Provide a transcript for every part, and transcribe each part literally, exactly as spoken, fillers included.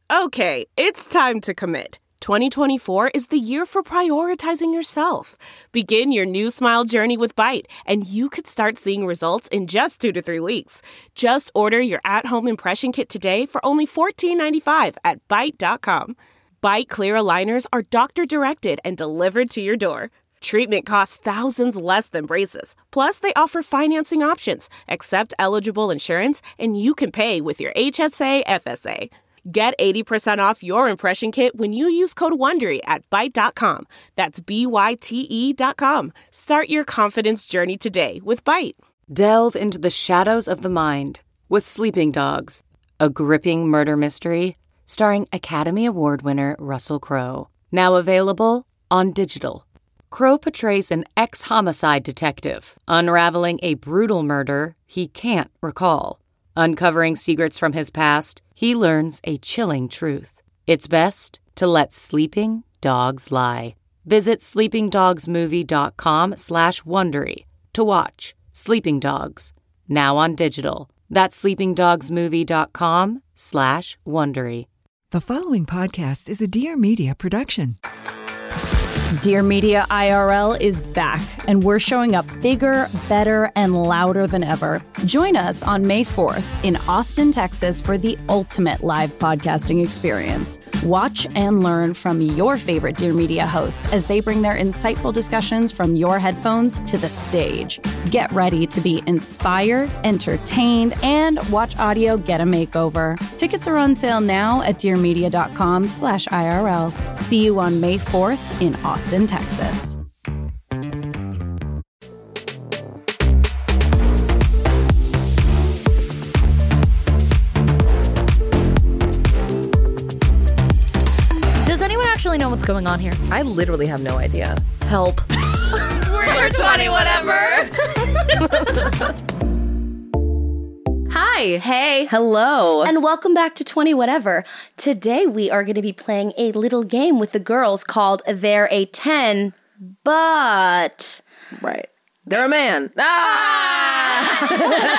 Okay, it's time to commit. twenty twenty-four is the year for prioritizing yourself. Begin your new smile journey with Byte, and you could start seeing results in just two to three weeks. Just order your at-home impression kit today for only fourteen ninety-five at byte dot com. Byte clear aligners are doctor-directed and delivered to your door. Treatment costs thousands less than braces. Plus, they offer financing options, accept eligible insurance, and you can pay with your H S A F S A. Get eighty percent off your impression kit when you use code WONDERY at byte dot com. That's B Y T E dot com. Start your confidence journey today with Byte. Delve into the shadows of the mind with Sleeping Dogs, a gripping murder mystery starring Academy Award winner Russell Crowe. Now available on digital. Crowe portrays an ex-homicide detective unraveling a brutal murder he can't recall. Uncovering secrets from his past, he learns a chilling truth. It's best to let sleeping dogs lie. Visit sleepingdogsmovie.com slash Wondery to watch Sleeping Dogs, now on digital. That's sleepingdogsmovie.com slash Wondery. The following podcast is a Dear Media production. Dear Media I R L is back, and we're showing up bigger, better, and louder than ever. Join us on May fourth in Austin, Texas for the ultimate live podcasting experience. Watch and learn from your favorite Dear Media hosts as they bring their insightful discussions from your headphones to the stage. Get ready to be inspired, entertained, and watch audio get a makeover. Tickets are on sale now at dearmedia.com slash IRL. See you on May fourth in Austin. Austin, Texas. Does anyone actually know what's going on here? I literally have no idea. Help. We're twenty whatever. Hi. Hey. Hello. And welcome back to twenty whatever. Today we are going to be playing a little game with the girls called They're a ten, but... Right. They're a man. Ah!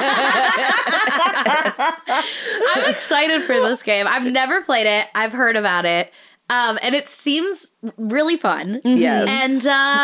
I'm excited for this game. I've never played it. I've heard about it. Um, and it seems really fun. Yes. And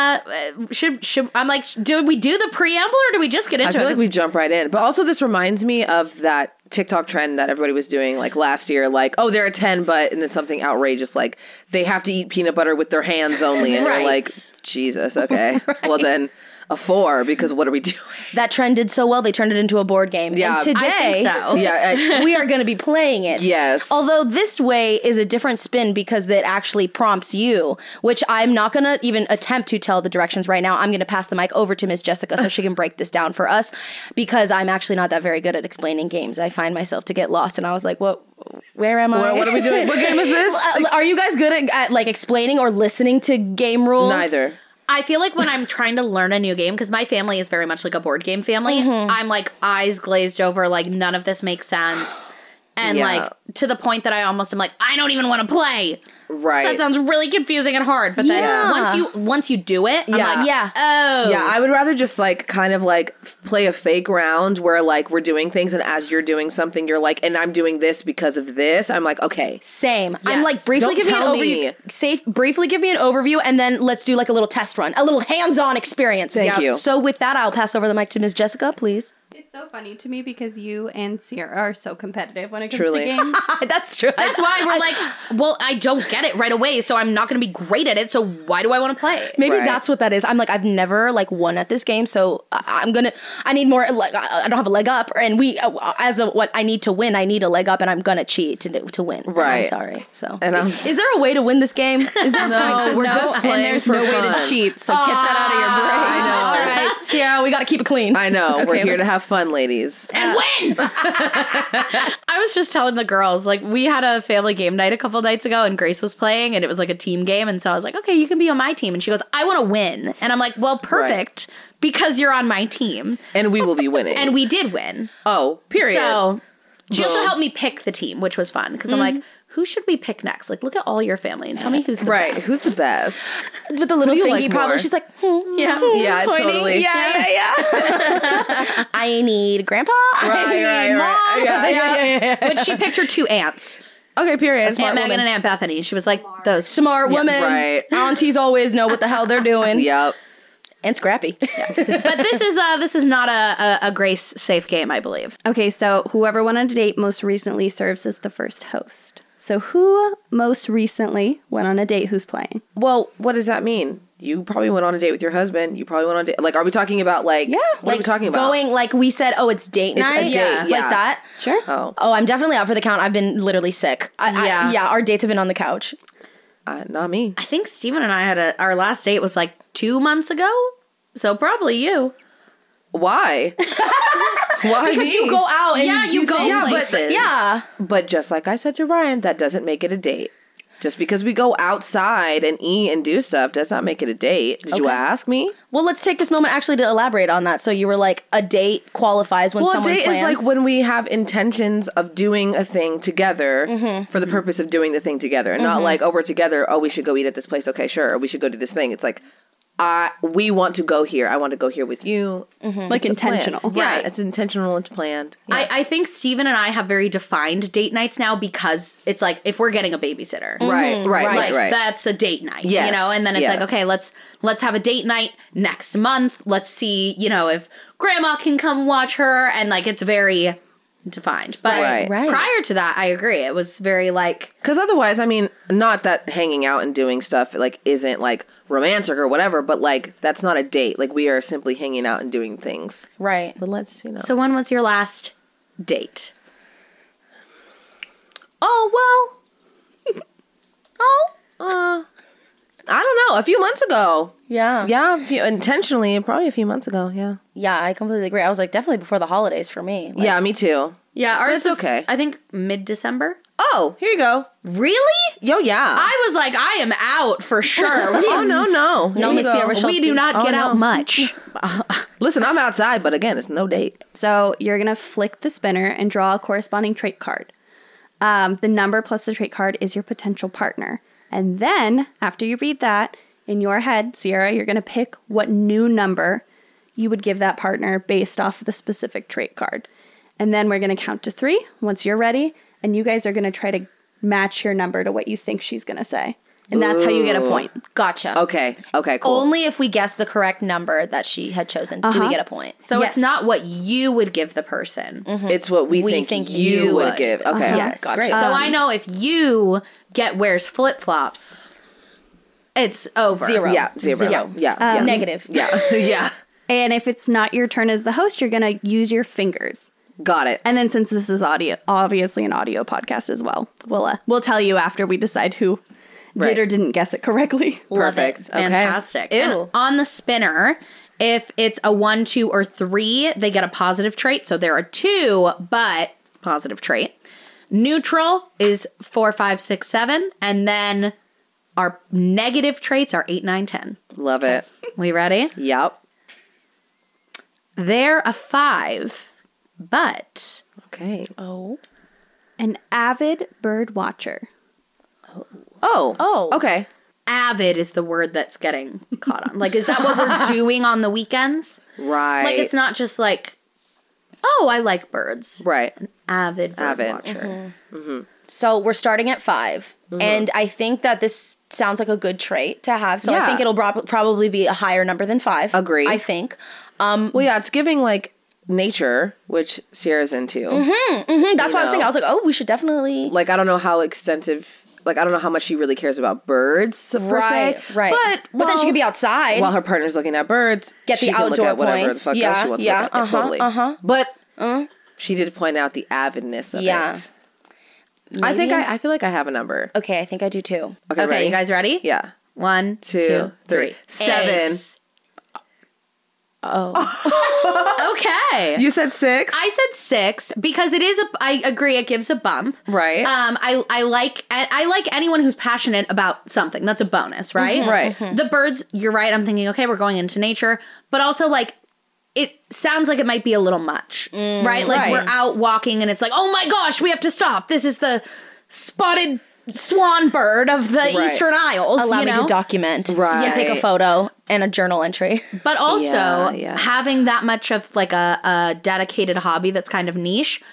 uh, should should I'm like, do we do the preamble or do we just get into it? I feel it? like we jump right in. But also this reminds me of that TikTok trend that everybody was doing like last year. Like, oh, they're a ten, but and then something outrageous like they have to eat peanut butter with their hands only. And right. you're like, Jesus, okay. Right. Well then... A four, because what are we doing? That trend did so well, they turned it into a board game. Yeah, and today, I think so. yeah, I, we are going to be playing it. Yes. Although this way is a different spin because it actually prompts you, which I'm not going to even attempt to tell the directions right now. I'm going to pass the mic over to Miss Jessica so she can break this down for us because I'm actually not that very good at explaining games. I find myself to get lost, and I was like, what? Where am I? What, what are we doing? What game is this? Are you guys good at, at like explaining or listening to game rules? Neither. I feel like when I'm trying to learn a new game, because my family is very much like a board game family, mm-hmm. I'm like eyes glazed over, like none of this makes sense. And yeah. like to the point that I almost am like, I don't even want to play. Right. So that sounds really confusing and hard. But then yeah. once you once you do it, I'm yeah. like, yeah. oh. Yeah, I would rather just like kind of like play a fake round where like we're doing things and as you're doing something, you're like, and I'm doing this because of this. I'm like, okay. Same. Yes. I'm like, briefly Don't give me an tell overview. me. Safe, briefly give me an overview and then let's do like a little test run, a little hands-on experience. Thank you. So with that, I'll pass over the mic to Miss Jessica, please. It's so funny to me because you and Sierra are so competitive when it comes Truly. to games. That's true. That's why we're like, well, I don't get it right away, so I'm not going to be great at it, so why do I want to play? Maybe Right. that's what that is. I'm like, I've never like won at this game, so I- I'm gonna. I need more. Like, I don't have a leg up, and we, uh, as a what I need to win, I need a leg up, and I'm gonna cheat to to win. And I'm Right. sorry. So, And I'm is there a way to win this game? Is there No, we're no, just and playing there's for no way fun. to cheat, so get that out of your brain. I know. All right, Sierra, we got to keep it clean. I know. We're Okay. here to have fun, ladies. And win! I was just telling the girls, like, we had a family game night a couple nights ago, and Grace was playing, and it was like a team game, and so I was like, okay, you can be on my team. And she goes, I want to win. And I'm like, well, perfect, because you're on my team. And we will be winning. And we did win. oh, period. So she also Boom. helped me pick the team, which was fun, because I'm like, who should we pick next? Like, look at all your family and tell me who's the right. best. Who's the best? With the little Who do you thingy, like probably more? she's like, hmm, Yeah. Yeah, pointing. totally. Yeah, yeah, yeah. I need grandpa. I Right, need right, mom. right. Yeah, yeah, yeah, yeah. But she picked her two aunts. Okay, period. Aunt Smart Megan woman. and Aunt Bethany. She was like those. Smart women. right. Aunties always know what the hell they're doing. Yep. And scrappy. But this is uh this is not a, a, a Grace safe game, I believe. Okay, so whoever went on a date most recently serves as the first host. So who most recently went on a date who's playing? Well, what does that mean? You probably went on a date with your husband. You probably went on a date. Like, are we talking about like? Yeah. What are we talking about? Going, like we said, oh, it's date It's a night. date, yeah. yeah. Like that. Sure. Oh, Oh, I'm definitely out for the count. I've been literally sick. I, Yeah. I, yeah, our dates have been on the couch. uh, not me. I think Steven and I had a our last date was like two months ago. So probably you. Why? Why Because me? you go out and Yeah, you do go things. places. Yeah. But just like I said to Ryan, that doesn't make it a date. Just because we go outside and eat and do stuff does not make it a date. Did you Okay. ask me? Well, let's take this moment actually to elaborate on that. So you were like, a date qualifies when Well, a someone date plans. is like when we have intentions of doing a thing together Mm-hmm. for the purpose of doing the thing together. And not like, oh, we're together. Oh, we should go eat at this place. Okay, sure. Or we should go do this thing. It's like, I we want to go here. I want to go here with you. Like It's a plan. intentional. Yeah, Right. it's intentional. It's planned. Yeah. I, I think Steven and I have very defined date nights now because it's like if we're getting a babysitter. right, right, right, Like right. that's a date night, Yes, you know, and then it's like, yes. okay, let's let's have a date night next month. Let's see, you know, if grandma can come watch her, and like it's very defined. But Right. Right. prior to that, I agree. It was very like Because otherwise, I mean, not that hanging out and doing stuff like isn't like romantic or whatever, but like that's not a date. Like we are simply hanging out and doing things. right. But let's, you know. so. When was your last date? oh well. oh, uh, I don't know. A few months ago. Yeah. Yeah, a few, intentionally, probably a few months ago. Yeah. Yeah, I completely agree. I was like, definitely before the holidays for me. Like, yeah, me too. Yeah, ours it's was, okay. I think mid December. Oh, here you go. Really? Yo, yeah. I was like, I am out for sure. We oh no, no. Here No, you Miss go. Sierra Schultz. we do not Oh, get no. out much. Listen, I'm outside, but again, it's no date. So you're going to flick the spinner and draw a corresponding trait card. Um, the number plus the trait card is your potential partner. And then, after you read that, in your head, Sierra, you're going to pick what new number you would give that partner based off of the specific trait card. And then we're going to count to three once you're ready. And you guys are going to try to match your number to what you think she's going to say. And that's how you get a point. Gotcha. Okay. Okay, cool. Only if we guess the correct number that she had chosen do we Uh-huh. get a point. So Yes. it's not what you would give the person. It's what we, We think, think you, you would would. give. Okay. Uh-huh. Yes. Great. So I know if you get wears flip flops, it's over. Zero. Yeah, zero. Zero. Yeah. Yeah. yeah. Negative. Yeah. yeah. And if it's not your turn as the host, you're going to use your fingers. Got it. And then since this is audio, obviously an audio podcast as well, we'll uh, we'll tell you after we decide who Right. did or didn't guess it correctly. Love it. Perfect. Okay. Fantastic. Ew. And on the spinner, if it's a one, two, or three, they get a positive trait. So there are two, but positive trait. Neutral is four, five, six, seven. And then our negative traits are eight, nine, ten. Love it. We ready? Yep. They're a five, but Okay. Oh. An avid bird watcher. Oh. Oh. Okay. avid is the word that's getting caught on. Like, is that what we're doing on the weekends? Right. Like, it's not just like, oh, I like birds. right. Avid bird Avid. watcher. So we're starting at five. And I think that this sounds like a good trait to have. So I Yeah. think it'll prob- probably be a higher number than five. Agree. I think. Um, Well, yeah, it's giving like nature, which Sierra's into. mhm, that's why I was know. thinking. I was like, oh, we should definitely. Like, I don't know how extensive. Like, I don't know how much she really cares about birds per Right, se. right. But But then she while- could be outside. while her partner's looking at birds. Get the she can look outdoor at whatever points. the fuck Yeah, else she wants yeah, to look at. Yeah, uh-huh, totally. uh-huh. But she did point out the avidness of Yeah. it. I think I, I feel like I have a number. Okay, I think I do too. Okay, Okay, ready? you guys ready? Yeah. One, Two, two, three. three. Seven. Ace. Okay. You said six? I said six because it is a. I agree. It gives a bump. Right. Um. I I like I I like anyone who's passionate about something. That's a bonus, right? Right. The birds. You're right. I'm thinking. Okay, we're going into nature, but also like. It sounds like it might be a little much, right? Like right. we're out walking and it's like, oh my gosh, we have to stop. This is the spotted swan bird of the Eastern Isles. Allow you me know? to document. Right. And take a photo and a journal entry. But also Yeah, yeah. having that much of like a, a dedicated hobby that's kind of niche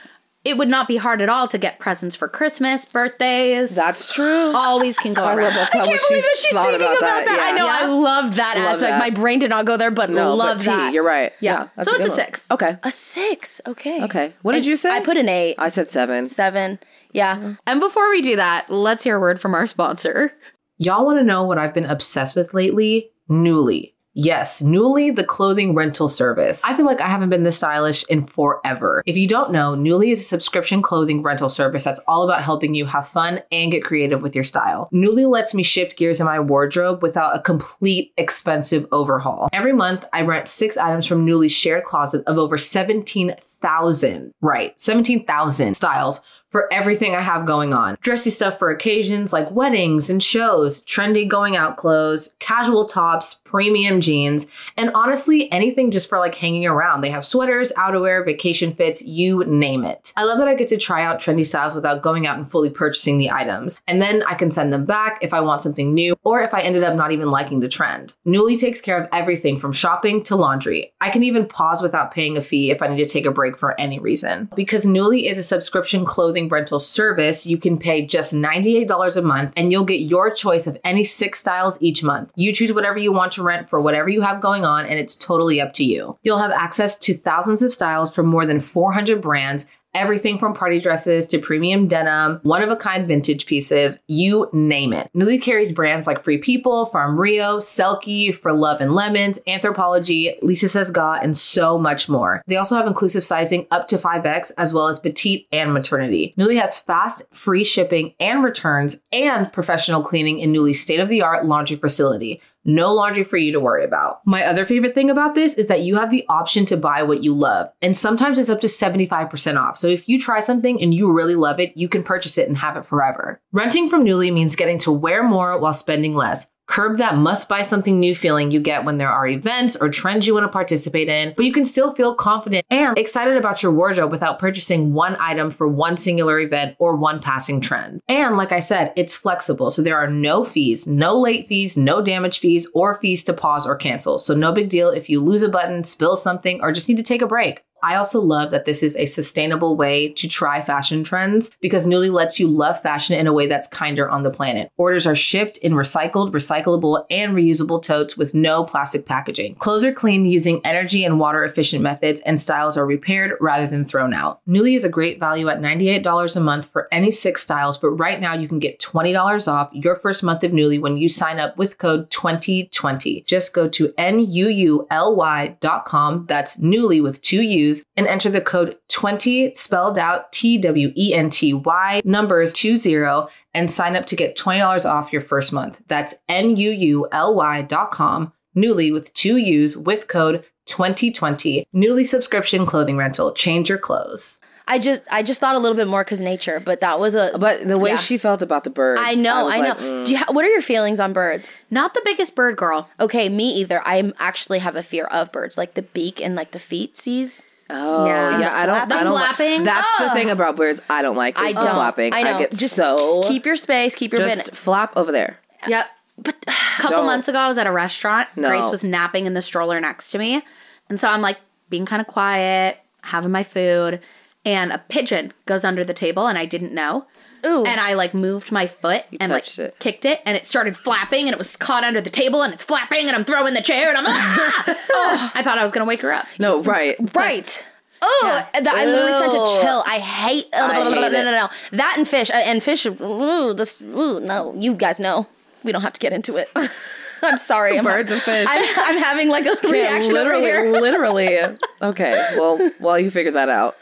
it would not be hard at all to get presents for Christmas, birthdays. That's true. Always can go I around. love that's how I much can't believe that she's she's thought thinking about, about, that. Yeah. I know. Yeah. I love that Love aspect. that. My brain did not go there, but No, love but T, that. you're right. Yeah. that's So a it's good a one. six. Okay. A six. Okay. Okay. What did And you say? I put an eight. I said seven. Seven. Yeah. And before we do that, let's hear a word from our sponsor. Y'all want to know what I've been obsessed with lately? Nuuly. Yes, Nuuly, the clothing rental service. I feel like I haven't been this stylish in forever. If you don't know, Nuuly is a subscription clothing rental service that's all about helping you have fun and get creative with your style. Nuuly lets me shift gears in my wardrobe without a complete expensive overhaul. Every month, I rent six items from Nuuly's shared closet of over seventeen thousand, right, seventeen thousand styles for everything I have going on. Dressy stuff for occasions like weddings and shows, trendy going out clothes, casual tops, premium jeans, and honestly, anything just for like hanging around. They have sweaters, outerwear, vacation fits, you name it. I love that I get to try out trendy styles without going out and fully purchasing the items. And then I can send them back if I want something new or if I ended up not even liking the trend. Nuuly takes care of everything from shopping to laundry. I can even pause without paying a fee if I need to take a break for any reason. Because Nuuly is a subscription clothing rental service, you can pay just ninety-eight dollars a month and you'll get your choice of any six styles each month. You choose whatever you want to rent for whatever you have going on, and it's totally up to you. You'll have access to thousands of styles from more than four hundred brands, everything from party dresses to premium denim, one-of-a-kind vintage pieces, you name it. Nuuly carries brands like Free People, Farm Rio, Selkie, For Love and Lemons, Anthropologie, Lisa Says Ga, and so much more. They also have inclusive sizing up to five X, as well as petite and maternity. Nuuly has fast, free shipping and returns, and professional cleaning in Nuuly's state-of-the-art laundry facility. No laundry for you to worry about. My other favorite thing about this is that you have the option to buy what you love, and sometimes it's up to seventy-five percent off. So if you try something and you really love it, you can purchase it and have it forever. Renting from Nuuly means getting to wear more while spending less. Curb that must buy something new feeling you get when there are events or trends you want to participate in, but you can still feel confident and excited about your wardrobe without purchasing one item for one singular event or one passing trend. And like I said, it's flexible, so there are no fees, no late fees, no damage fees, or fees to pause or cancel. So no big deal if you lose a button, spill something, or just need to take a break. I also love that this is a sustainable way to try fashion trends because Nuuly lets you love fashion in a way that's kinder on the planet. Orders are shipped in recycled, recyclable, and reusable totes with no plastic packaging. Clothes are cleaned using energy and water efficient methods, and styles are repaired rather than thrown out. Nuuly is a great value at ninety-eight dollars a month for any six styles, but right now you can get twenty dollars off your first month of Nuuly when you sign up with code twenty twenty. Just go to N U U L Y dot com, that's Nuuly with two U's, and enter the code twenty, spelled out T W E N T Y, numbers two zero, and sign up to get twenty dollars off your first month. That's N U U L Y dot com, Nuuly with two U's, with code twenty twenty. Nuuly subscription clothing rental. Change your clothes. I just I just thought a little bit more because nature, but that was a. But the way yeah. she felt about the birds. I know, was I know. like, mm. Do you ha- what are your feelings on birds? Not the biggest bird girl. Okay, me either. I actually have a fear of birds, like the beak and like the feet sees. Oh Yeah. yeah, The I don't. flap- I don't the like- flapping? That's the Ugh. thing about birds. I don't like. Is I the don't. flapping. I know. get just, so. just keep your space. Keep your just bin. flap over there. Yep. But A couple Don't. months ago, I was at a restaurant. No. Grace was napping in the stroller next to me. And so I'm like being kind of quiet, having my food. And a pigeon goes under the table, and I didn't know. ooh, And I like moved my foot and like touched it. kicked it, and it started flapping, and it was caught under the table, and it's flapping, and I'm throwing the chair, and I'm ah! Oh, I thought I was gonna wake her up. No, right. right. Oh, that, I literally sent a Ew. chill. I hate. I no, hate no, it. no, no. That and fish uh, and fish. Ooh, this. Ooh, no, you guys know. We don't have to get into it. I'm sorry. I'm, Birds and fish. I'm, I'm having like a reaction over literally, here. literally. Okay. Well, while you figure that out.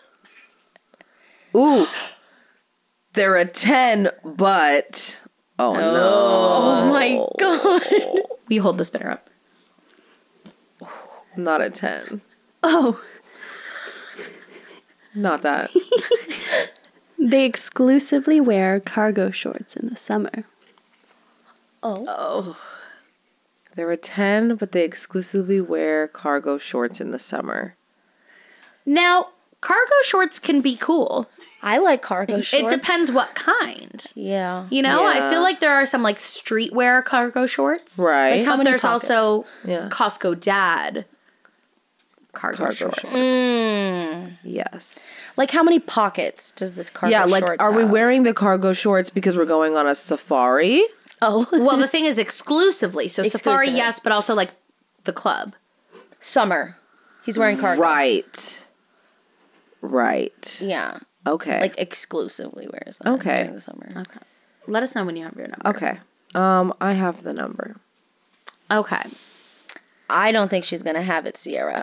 Ooh, they're a ten, but oh no! Oh my god. Will you hold the spinner up? Not a ten. Oh, Not that. they exclusively wear cargo shorts in the summer. Oh. They're a ten, but they exclusively wear cargo shorts in the summer. Now, cargo shorts can be cool. I like cargo shorts. It depends what kind. Yeah. You know, Yeah. I feel like there are some like streetwear cargo shorts. Right. Like how But many there's pockets? also Yeah. Costco Dad cargo, Cargo shorts. shorts. Mm. Yes. Like, how many pockets does this cargo Yeah, like, shorts are we have? wearing the cargo shorts because we're going on a safari? Oh. Well, the thing is exclusively. So safari, Exclusively. yes, but also like the club. Summer. He's wearing cargo. Right. Right. Yeah. Okay. Like, exclusively wears that Okay. during the summer. Okay. Let us know when you have your number. Okay. Um, I have the number. Okay. I don't think she's gonna have it, Sierra.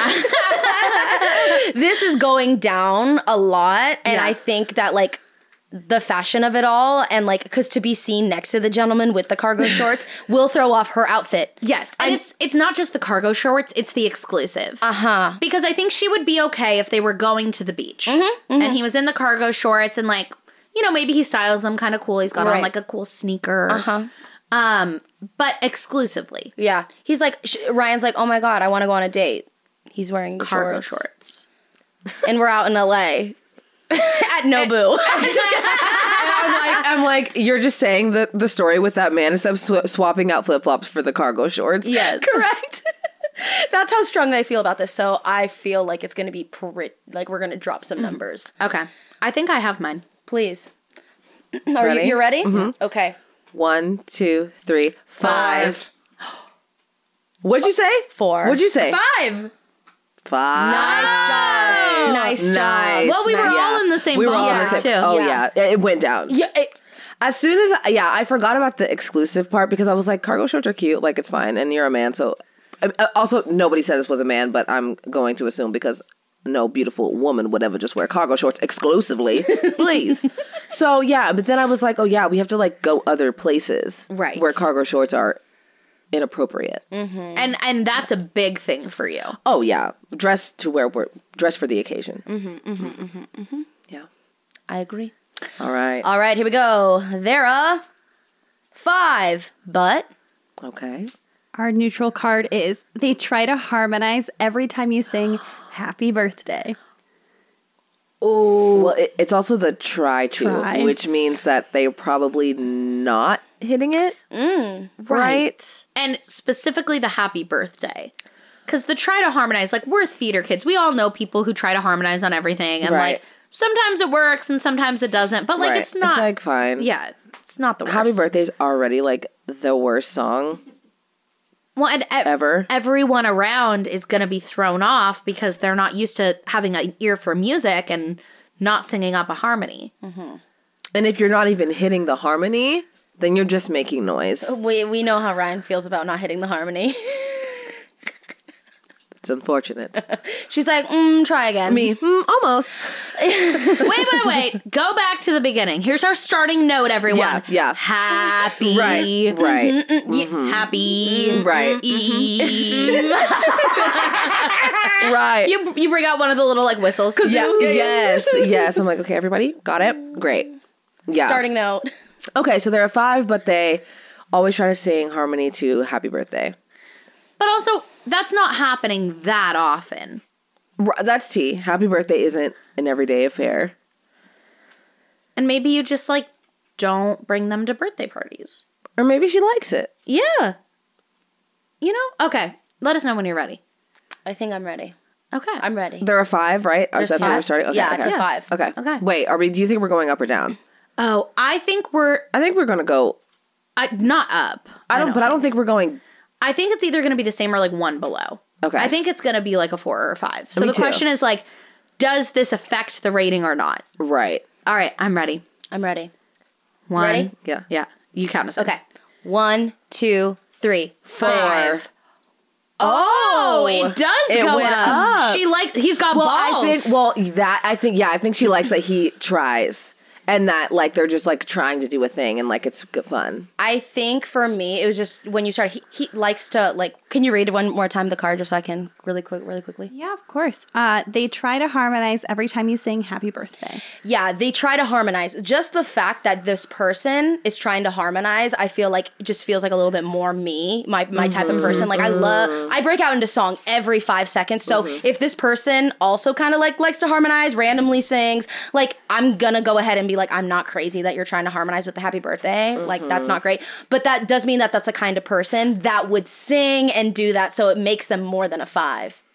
This is going down a lot, and Yeah. I think that like the fashion of it all, and like because to be seen next to the gentleman with the cargo shorts will throw off her outfit. Yes, and I'm- it's it's not just the cargo shorts; it's the exclusive. Uh huh. Because I think she would be okay if they were going to the beach Mm-hmm, and he was in the cargo shorts and like, you know, maybe he styles them kind of cool. He's got on Right. like a cool sneaker. Uh huh. Um, but exclusively Yeah. He's like sh- Ryan's like, oh my god, I want to go on a date. He's wearing the cargo shorts. shorts. And we're out in L A at Nobu. I'm like, I'm like, you're just saying the, the story with that man instead of sw- swapping out flip flops for the cargo shorts. Yes. Correct. That's how strong I feel about this. So I feel like it's going to be pretty, like we're going to drop some numbers. Okay. I think I have mine. Please. Are Ready? you you ready? Mm-hmm. Okay. One, two, three, five. What'd you say? Four. What'd you say? Five. Five. Nice job. Nice job. Nice. Well, we were Yeah. all in the same We were all in ballpark, the same. too. Oh Yeah. yeah. it went down. Yeah. It, As soon as yeah, I forgot about the exclusive part because I was like, cargo shorts are cute, like it's fine, and you're a man, so. Uh, Also, nobody said this was a man, but I'm going to assume because no beautiful woman would ever just wear cargo shorts exclusively, please. So yeah, but then I was like, oh yeah, we have to like go other places, Right. where cargo shorts are inappropriate. And and that's a big thing for you. Oh yeah, dress to wear, wear dress for the occasion. Yeah. I agree. All right. All right, here we go. There are five, but Okay. Our neutral card is they try to harmonize every time you sing happy birthday. Well, it, it's also the try to, Try. which means that they're probably not hitting it. Right. And specifically the happy birthday. Because the try to harmonize, like we're theater kids. We all know people who try to harmonize on everything. And Right. like sometimes it works and sometimes it doesn't. But like Right. it's not. It's like fine. Yeah, it's, it's not the worst. Happy Birthday's already like the worst song Well, and e- ever. everyone around is going to be thrown off because they're not used to having an ear for music and not singing up a harmony. And if you're not even hitting the harmony, then you're just making noise. we we know how Ryan feels about not hitting the harmony. It's unfortunate. She's like, mm, try again. Me, mm, almost. Wait, wait, wait. Go back to the beginning. Here's our starting note, everyone. Yeah, yeah. Happy. Right, right, Happy. right, Eve. right. You, you bring out one of the little like whistles. Yeah, yes, yes. I'm like, okay, everybody, got it? Great. Yeah. Starting note. Okay, so there are five, but they always try to sing harmony to Happy Birthday. But also, that's not happening that often. R- That's T. Happy Birthday isn't an everyday affair. And maybe you just like don't bring them to birthday parties. Or maybe she likes it. Yeah. You know? Okay. Let us know when you're ready. I think I'm ready. Okay. I'm ready. There are five, right? Oh, There's so that's where we're five. starting? Okay, Yeah, okay. it's a five. Okay. Okay. Wait, are we, do you think we're going up or down? Oh, I think we're I think we're going to go, I, not up. I don't, but I don't think we're going, I think it's either going to be the same or like one below. Okay. I think it's going to be like a four or a five. So Me the too. question is like, does this affect the rating or not? right. All right, I'm ready. I'm ready. One. Ready? Yeah. Yeah. You count us in. Okay. One, two, three, Five. six. Oh, it does It go went up. up. She like he's got Well, balls. I think, well, that, I think, yeah, I think she likes that he tries. And that, like, they're just, like, trying to do a thing and, like, it's good fun. I think for me, it was just when you started, he, he likes to, like, can you read one more time the card just so I can really quick, really quickly? Yeah, of course. Uh, they try to harmonize every time you sing happy birthday. Yeah, they try to harmonize. Just the fact that this person is trying to harmonize, I feel like it just feels like a little bit more me, my my type of person. Like I love, I break out into song every five seconds. So if this person also kind of like likes to harmonize, randomly sings, like I'm gonna go ahead and be like, I'm not crazy that you're trying to harmonize with the happy birthday. Like that's not great. But that does mean that that's the kind of person that would sing and do that. So it makes them more than a five.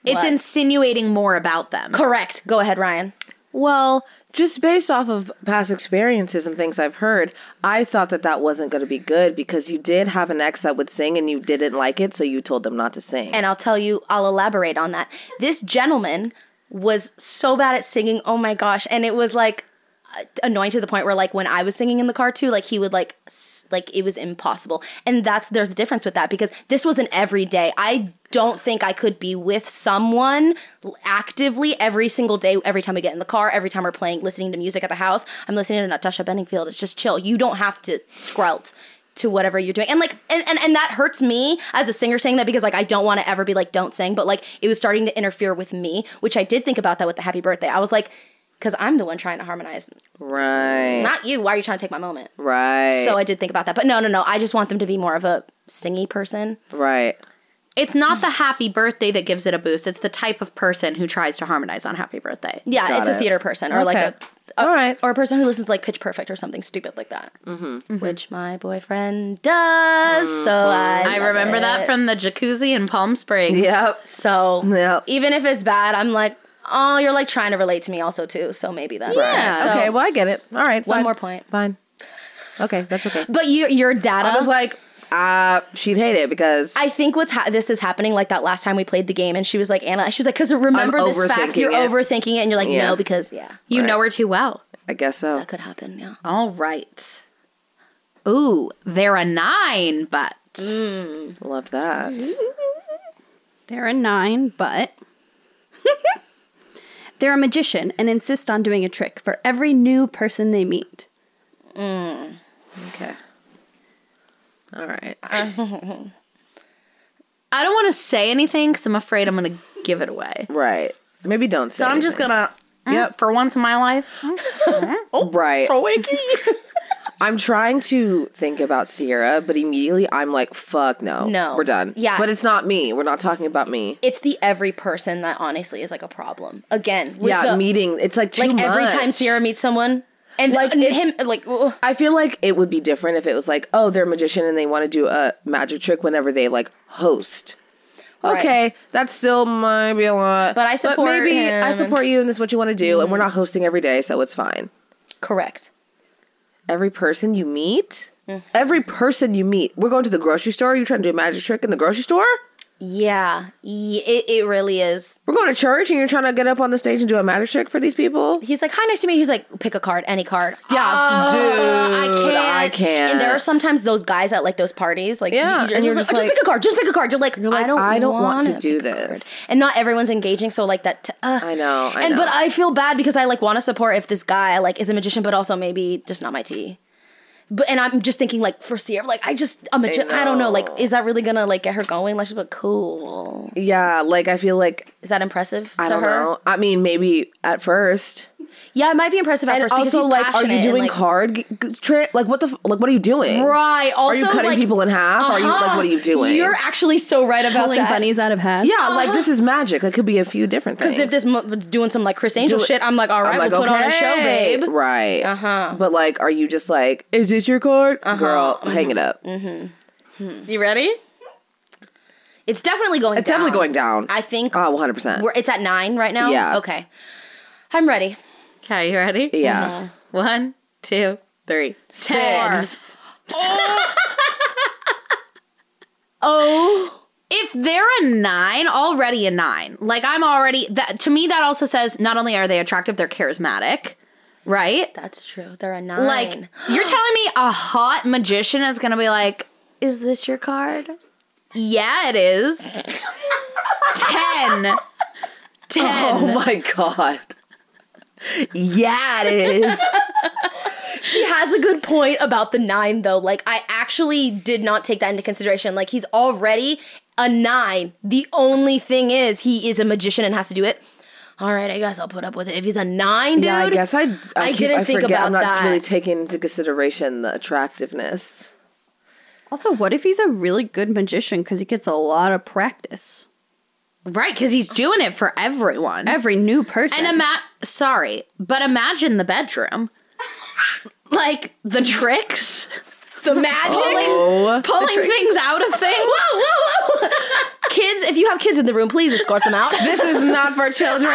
It's What? insinuating more about them. Correct. Go ahead, Ryan. Well, just based off of past experiences and things I've heard, I thought that that wasn't going to be good because you did have an ex that would sing and you didn't like it, so you told them not to sing. And I'll tell you, I'll elaborate on that. This gentleman was so bad at singing. Oh my gosh. And it was like annoying to the point where like when I was singing in the car too, like he would like, s- like it was impossible. And that's, there's a difference with that because this was an everyday. I don't think I could be with someone actively every single day, every time we get in the car, every time we're playing, listening to music at the house. I'm listening to Natasha Bedingfield. It's just chill. You don't have to scrout to whatever you're doing. And like, and, and, and that hurts me as a singer saying that because like, I don't want to ever be like, don't sing, but like it was starting to interfere with me, which I did think about that with the happy birthday. I was like, because I'm the one trying to harmonize. Right. Not you. Why are you trying to take my moment? Right. So I did think about that. But no, no, no. I just want them to be more of a singy person. Right. It's not the happy birthday that gives it a boost. It's the type of person who tries to harmonize on happy birthday. Yeah, Got it's it. a theater person or like Okay. a, a All right. or a person who listens to like Pitch Perfect or something stupid like that. Mm-hmm. Which my boyfriend does. Mm-hmm. So I I love remember it. that from the jacuzzi in Palm Springs. Yep. So Yep. even if it's bad, I'm like, oh, you're like trying to relate to me also too. So maybe that's Yeah. So, okay. Well, I get it. All right. one fine. more point. Fine. Okay. That's okay. But you, your data. I was like, uh, she'd hate it because I think what's ha- this is happening like that last time we played the game and she was like, Anna, she's like, because remember I'm this fact, you're overthinking it. overthinking it. And you're like, Yeah. no, because yeah, You Right. know her too well. I guess so. that could happen. Yeah. All right. Ooh, they're a nine, but Love that. They're a nine, but they're a magician and insist on doing a trick for every new person they meet. Okay. All right. I don't want to say anything because I'm afraid I'm going to give it away. Right. Maybe don't say So I'm just anything. going to, Yep. for once in my life. Right. For Wiki. I'm trying to think about Sierra, but immediately I'm like, fuck no. No. We're done. Yeah. But it's not me. We're not talking about me. It's the every person that honestly is like a problem. Again, with yeah, the, meeting. It's like too like much. every time Sierra meets someone and Like, like it's- him, like ugh. I feel like it would be different if it was like, oh, they're a magician and they want to do a magic trick whenever they like host. Right. Okay, that still might be a lot. But I support maybe him I and- support you and this is what you want to do, and we're not hosting every day, so it's fine. correct. Every person you meet, Mm-hmm. every person you meet. We're going to the grocery store. You're trying to do a magic trick in the grocery store. Yeah, yeah it, it really is. We're going to church and you're trying to get up on the stage and do a magic trick for these people. He's like, hi, nice to meet you. He's like, pick a card, any card. Yeah, dude, I can't. I can't. And there are sometimes those guys at like those parties, like, Yeah, you- and you're just, just like, like- just pick a card, just pick a card. You're like, like, I don't, I don't want to wanna do pick a card. this. And not everyone's engaging, so like that. T- uh. I know, I and know. but I feel bad because I like want to support if this guy like is a magician, but also maybe just not my tea. But and I'm just thinking like for Sierra, like I just a magi- I, don't know, like is that really gonna like get her going? Like she's like cool. Yeah, like I feel like Is that impressive I to don't her? know. I mean, maybe at first. Yeah, it might be impressive at And first because also, he's like, are passionate you and, doing like, card g- g- trick? Like, what the? F- like, what are you doing? Right. Also, are you cutting like, people in half? Are you like, what are you doing? You're actually so right about Pulling that. bunnies out of hats. yeah, like this is magic. It could be a few different things. Because if this mo- doing some like Chris Angel Do it- shit, I'm like, all right, I'm like, we'll put on a show, okay, babe. Right. Uh huh. But like, are you just like, is this your card, girl? Hang it up. You ready? It's definitely going. It's down. definitely going down. I think Oh, one hundred percent. we're, it's at nine right now. Yeah. Okay. I'm ready. Okay, you ready? Yeah. One, two, three. Ten. Six. Oh. If they're a nine, already a nine. Like I'm already that to me that also says not only are they attractive, they're charismatic. Right? That's true. They're a nine. Like you're telling me a hot magician is gonna be like, is this your card? Yeah, it is. Ten. Ten. Oh my god. Yeah, it is. she has a good point about the nine though. Like I actually did not take that into consideration. Like he's already a nine. The only thing is he is a magician and has to do it. All right, I guess I'll put up with it. If he's a nine, dude. Yeah, I guess I. I, I keep, didn't I think forget. about I'm not that. really taking into consideration the attractiveness. Also, what if he's a really good magician because he gets a lot of practice? Right, because he's doing it for everyone. Every new person. And ima- sorry, but imagine the bedroom. Like the tricks. The magic. Oh, Pulling things out of things. Whoa, whoa, whoa. kids, if you have kids in the room, please escort them out. This is not for children.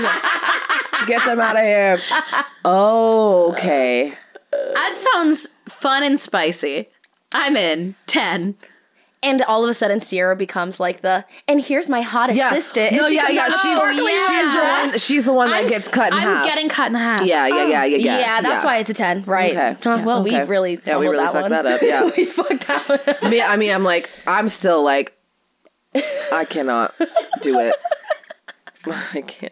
Get them out of here. Oh, okay. That sounds fun and spicy. I'm in. ten. And all of a sudden, Sierra becomes like the, and here's my hot Yeah. assistant. And No, she yeah, comes yeah. out She's, sparkling she's the dress. one. She's the one that I'm, gets cut in I'm half. getting cut in half. Yeah, yeah, yeah, yeah, yeah. Yeah, that's yeah. why it's a ten, right? Okay. Uh, well, Okay. we really Yeah, we fumbled really that fucked one. that up. Yeah. we fucked that one up. Me, I mean, I'm like, I'm still like, I cannot do it. I can't.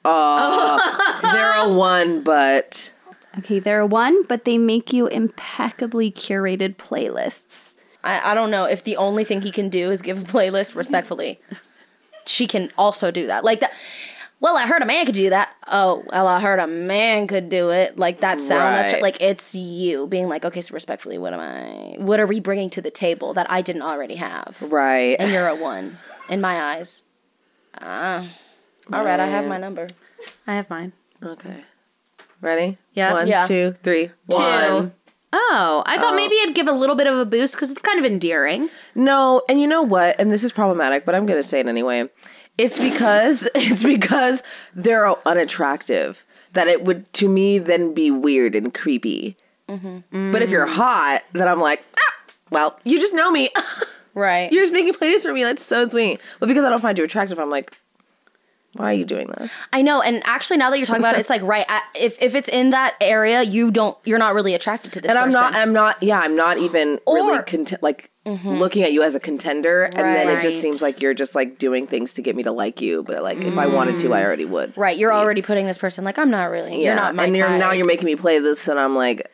Oh, they're a one, but Okay, they're one, but they make you impeccably curated playlists. I, I don't know if the only thing he can do is give a playlist respectfully. She can also do that. Like that. Well, I heard a man could do that. Oh, well, I heard a man could do it. Like that sound. That's Right. like it's you being like, okay, so respectfully, what am I? What are we bringing to the table that I didn't already have? right. And you're a one in my eyes. Ah, all right, I have my number. I have mine. Okay. Ready? Yeah. One, Yeah. two, three. Two. One. Oh, I thought maybe it'd give a little bit of a boost because it's kind of endearing. No, and you know what? And this is problematic, but I'm going to say it anyway. It's because it's because they're unattractive that it would to me then be weird and creepy. Mm-hmm. But if you're hot, then I'm like, ah, well, you just know me. Right. You're just making plays for me. That's so sweet. But because I don't find you attractive, I'm like, why are you doing this? I know, and actually, now that you're talking about it, it's like right. I, if if it's in that area, you don't, you're not really attracted to this. And I'm person. not. I'm not. Yeah, I'm not even Or- really cont- like looking at you as a contender. And then it just Right. seems like you're just like doing things to get me to like you. But like, if I wanted to, I already would. Right, you're already putting this person like I'm not really. Yeah. You're not my and you're, type. now you're making me play this, and I'm like,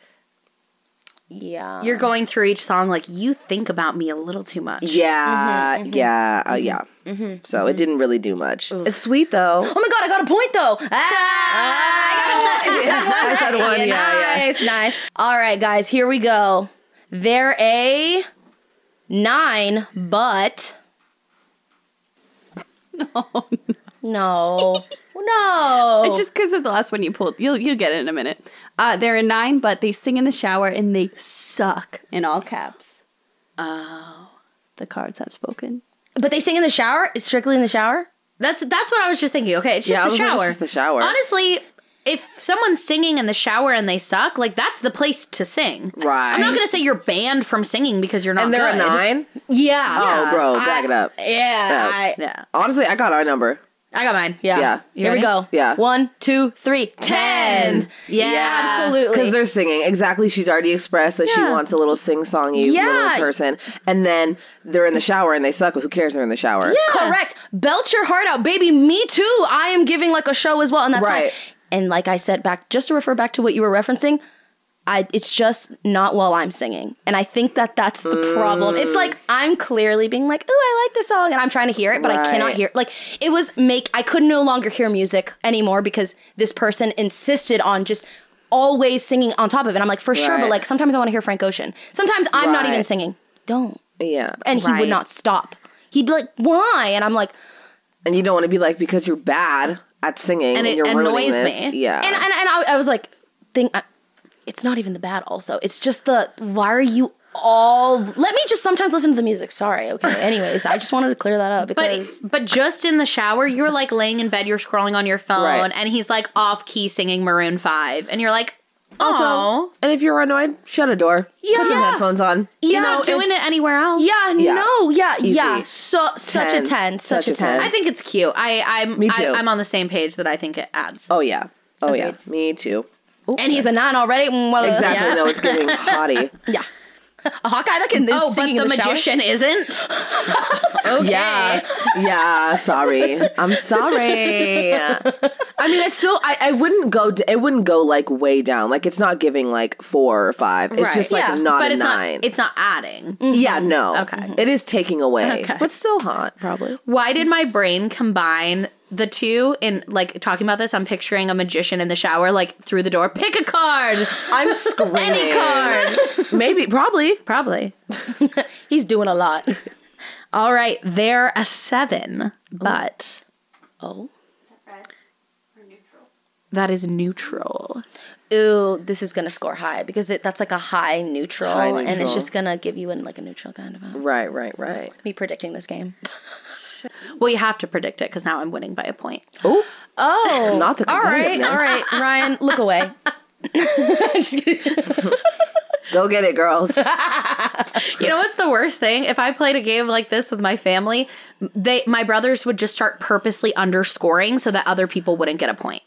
Yeah. You're going through each song like you think about me a little too much. yeah, Mm-hmm, yeah, uh, yeah. So it didn't really do much. It's sweet though. Oh my god, I got a point though. Ah, I got a one. You said one. I said one, right? yeah, yeah. Nice, nice. All right, guys, here we go. They're a nine, but no, no, no. It's just because of the last one you pulled. You'll you'll get it in a minute. Uh, they're a nine, but they sing in the shower and they suck in all caps. Oh, the cards have spoken. But they sing in the shower. It's strictly in the shower. That's that's what I was just thinking. Okay, it's just Yeah, I the was like, shower. it's just the shower. Honestly, if someone's singing in the shower and they suck, like that's the place to sing. Right. I'm not gonna say you're banned from singing because you're not And they're good. a nine. Yeah. Oh, bro, back I- it up. Yeah. Yeah. I, Yeah, Honestly, I got our number. I got mine. yeah. Yeah. You Here we ready? go. Yeah. One, two, three, ten. Yeah. Absolutely. Because they're singing. Exactly. She's already expressed that she Yeah. wants a little sing-songy Yeah. little person. And then they're in the shower and they suck. Who cares? They're in the shower. Correct. Belt your heart out, baby. Me too. I am giving like a show as well, and that's Right. fine. And like I said, back just to refer back to what you were referencing, I it's just not while I'm singing, and I think that that's the problem. It's like I'm clearly being like, "Ooh, I like this song," and I'm trying to hear it, but I cannot Right. hear. Like it was make I could no longer hear music anymore because this person insisted on just always singing on top of it. I'm like, for sure, but Right. like sometimes I want to hear Frank Ocean. Sometimes I'm not even Right. singing. Don't. Yeah. And he Right. would not stop. He'd be like, "Why?" And I'm like. And you don't want to be like, because you're bad at singing And and, it you're ruining annoys this. me. Yeah. And and, and I, I was like, think I, it's not even the bad. Also, it's just the why are you all? Let me just sometimes listen to the music. Sorry. Okay. Anyways, I just wanted to clear that up But because but just in the shower, you're like laying in bed, you're scrolling on your phone, Right. and he's like off key singing Maroon Five, and you're like, also, oh, and if you're annoyed, shut a door. Put some Yeah. headphones on. he's yeah, not doing it's- it anywhere else. yeah, Yeah. no, yeah, Easy. yeah. So such ten. a ten, such, Such a a ten. ten. I think it's cute. I I'm Me too. I, I'm on the same page that I think it adds. Oh, yeah. Oh, yeah. Agreed. Me too. And he's a nine already. Mm, well, Exactly. Yeah. No, it's giving hottie. yeah. A Hawkeye that can is Oh, but singing the in the shower. magician isn't. Okay. Yeah. Yeah. Sorry. I'm sorry. I mean, I still, I, I wouldn't go, d- it wouldn't go like way down. Like, it's not giving like four or five. It's Right. just like Yeah. not but a it's nine. not. It's not adding. yeah, no. Okay. It is taking away, Okay. but still hot, probably. Why did my brain combine the two in like talking about this? I'm picturing a magician in the shower, like through the door. Pick a card. I'm screaming. Any card. Maybe, probably. Probably. He's doing a lot. All right, they're a seven, but Oh. that is neutral. Ooh, this is gonna score high because it that's like a high neutral, High and it's neutral. just gonna give you in like a neutral kind of a Right, right, right. me predicting this game. Well, you have to predict it because now I'm winning by a point. Oh, Oh, not the all right, competitiveness. all right, Ryan, look away. Just kidding. Go get it, girls. You know what's the worst thing? If I played a game like this with my family, they my brothers would just start purposely underscoring so that other people wouldn't get a point.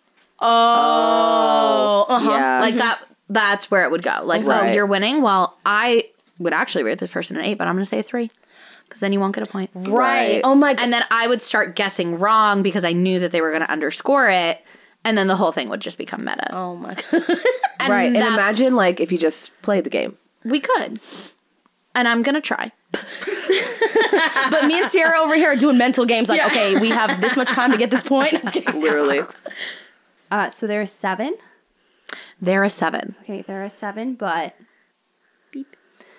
Oh, uh-huh. Yeah. Like that. That's where it would go. Like, Right. oh, you're winning. Well, I would actually rate this person an eight, but I'm going to say a three because then you won't get a point. Right. Right. Oh my god. And then I would start guessing wrong because I knew that they were going to underscore it, and then the whole thing would just become meta. Oh my god. And Right. And that's- imagine like if you just played the game. we could, and I'm gonna try. But me and Sierra over here are doing mental games. Like, Yeah. okay, we have this much time to get this point. Literally. Uh, so there are seven. They're a seven. Okay, there are seven, but beep.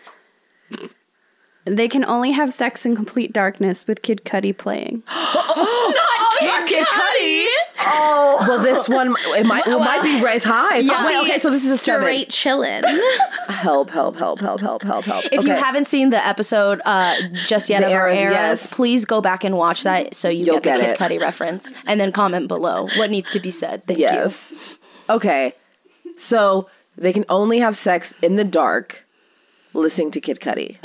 They can only have sex in complete darkness with Kid Cudi playing. Kid Cudi. Well, this one it might it might be raised high. Yeah. Oh, wait, okay, so this is a seven. Straight chillin'. Help! Help! Help! Help! Help! Help! Help! If you Okay. haven't seen the episode uh, just yet The of our eras, eras, yes. please go back and watch that so you You'll get the get Kid it. Cudi reference, and then comment below what needs to be said. Thank Yes. Okay. So they can only have sex in the dark, listening to Kid Cudi.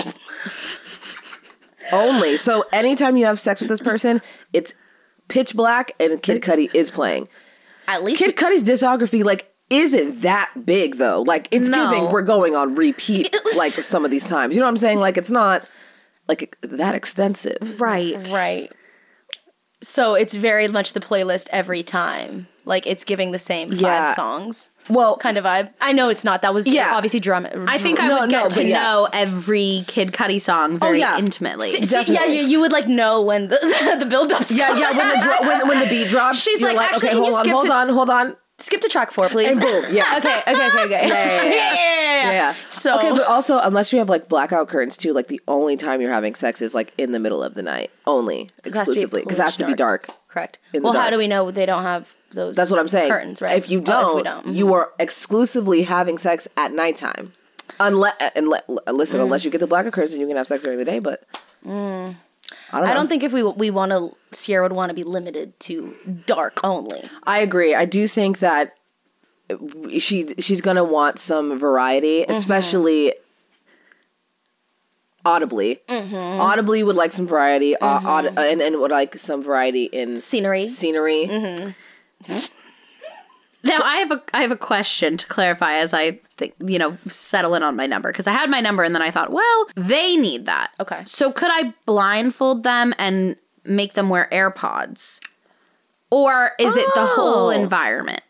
Only. So anytime you have sex with this person, it's pitch black and Kid Cudi is playing. you. At least Kid Cudi's discography, like, isn't that big though. Like, it's No. giving we're going on repeat like some of these times. You know what I'm saying? Like, it's not like that extensive. Right. right. So it's very much the playlist every time. Like it's giving the same five Yeah. songs. Well, Kind of vibe. I know it's not. That was Yeah. obviously drum. I think I No, would no, get to but yeah. know every Kid Cudi song very yeah. intimately. See, yeah, definitely. you, you would like know when the the build up's yeah, yeah. When the dro- when, when the beat drops, She's you're like, like, actually, okay, can hold you on, skip hold to- on, hold on. Skip to track four, please. And boom, yeah. okay, okay, okay, okay. Yeah, yeah, yeah. yeah, yeah, Yeah. So okay, but also unless you have like blackout curtains too, like the only time you're having sex is like in the middle of the night, only it has to be exclusively because it has to be pitch dark. correct. in the Well, how dark. do we know they don't have those? That's what I'm saying. Curtains, right? If you Oh, don't, we don't. you are exclusively having sex at nighttime. Unless, unless listen, unless you get the blackout curtains, and you can have sex during the day. But I don't know. I don't think if we we want to, Sierra would want to be limited to dark only. I agree. I do think that she she's gonna want some variety, Mm-hmm. especially audibly. Mm-hmm. Audibly would like some variety, au- aud- and and would like some variety in Scenery. Scenery. Mm-hmm. Now I have a I have a question to clarify as I think, you know, settle in on my number because I had my number and then I thought, well, they need that. Okay. So could I blindfold them and make them wear AirPods? Or is it the whole Oh. environment?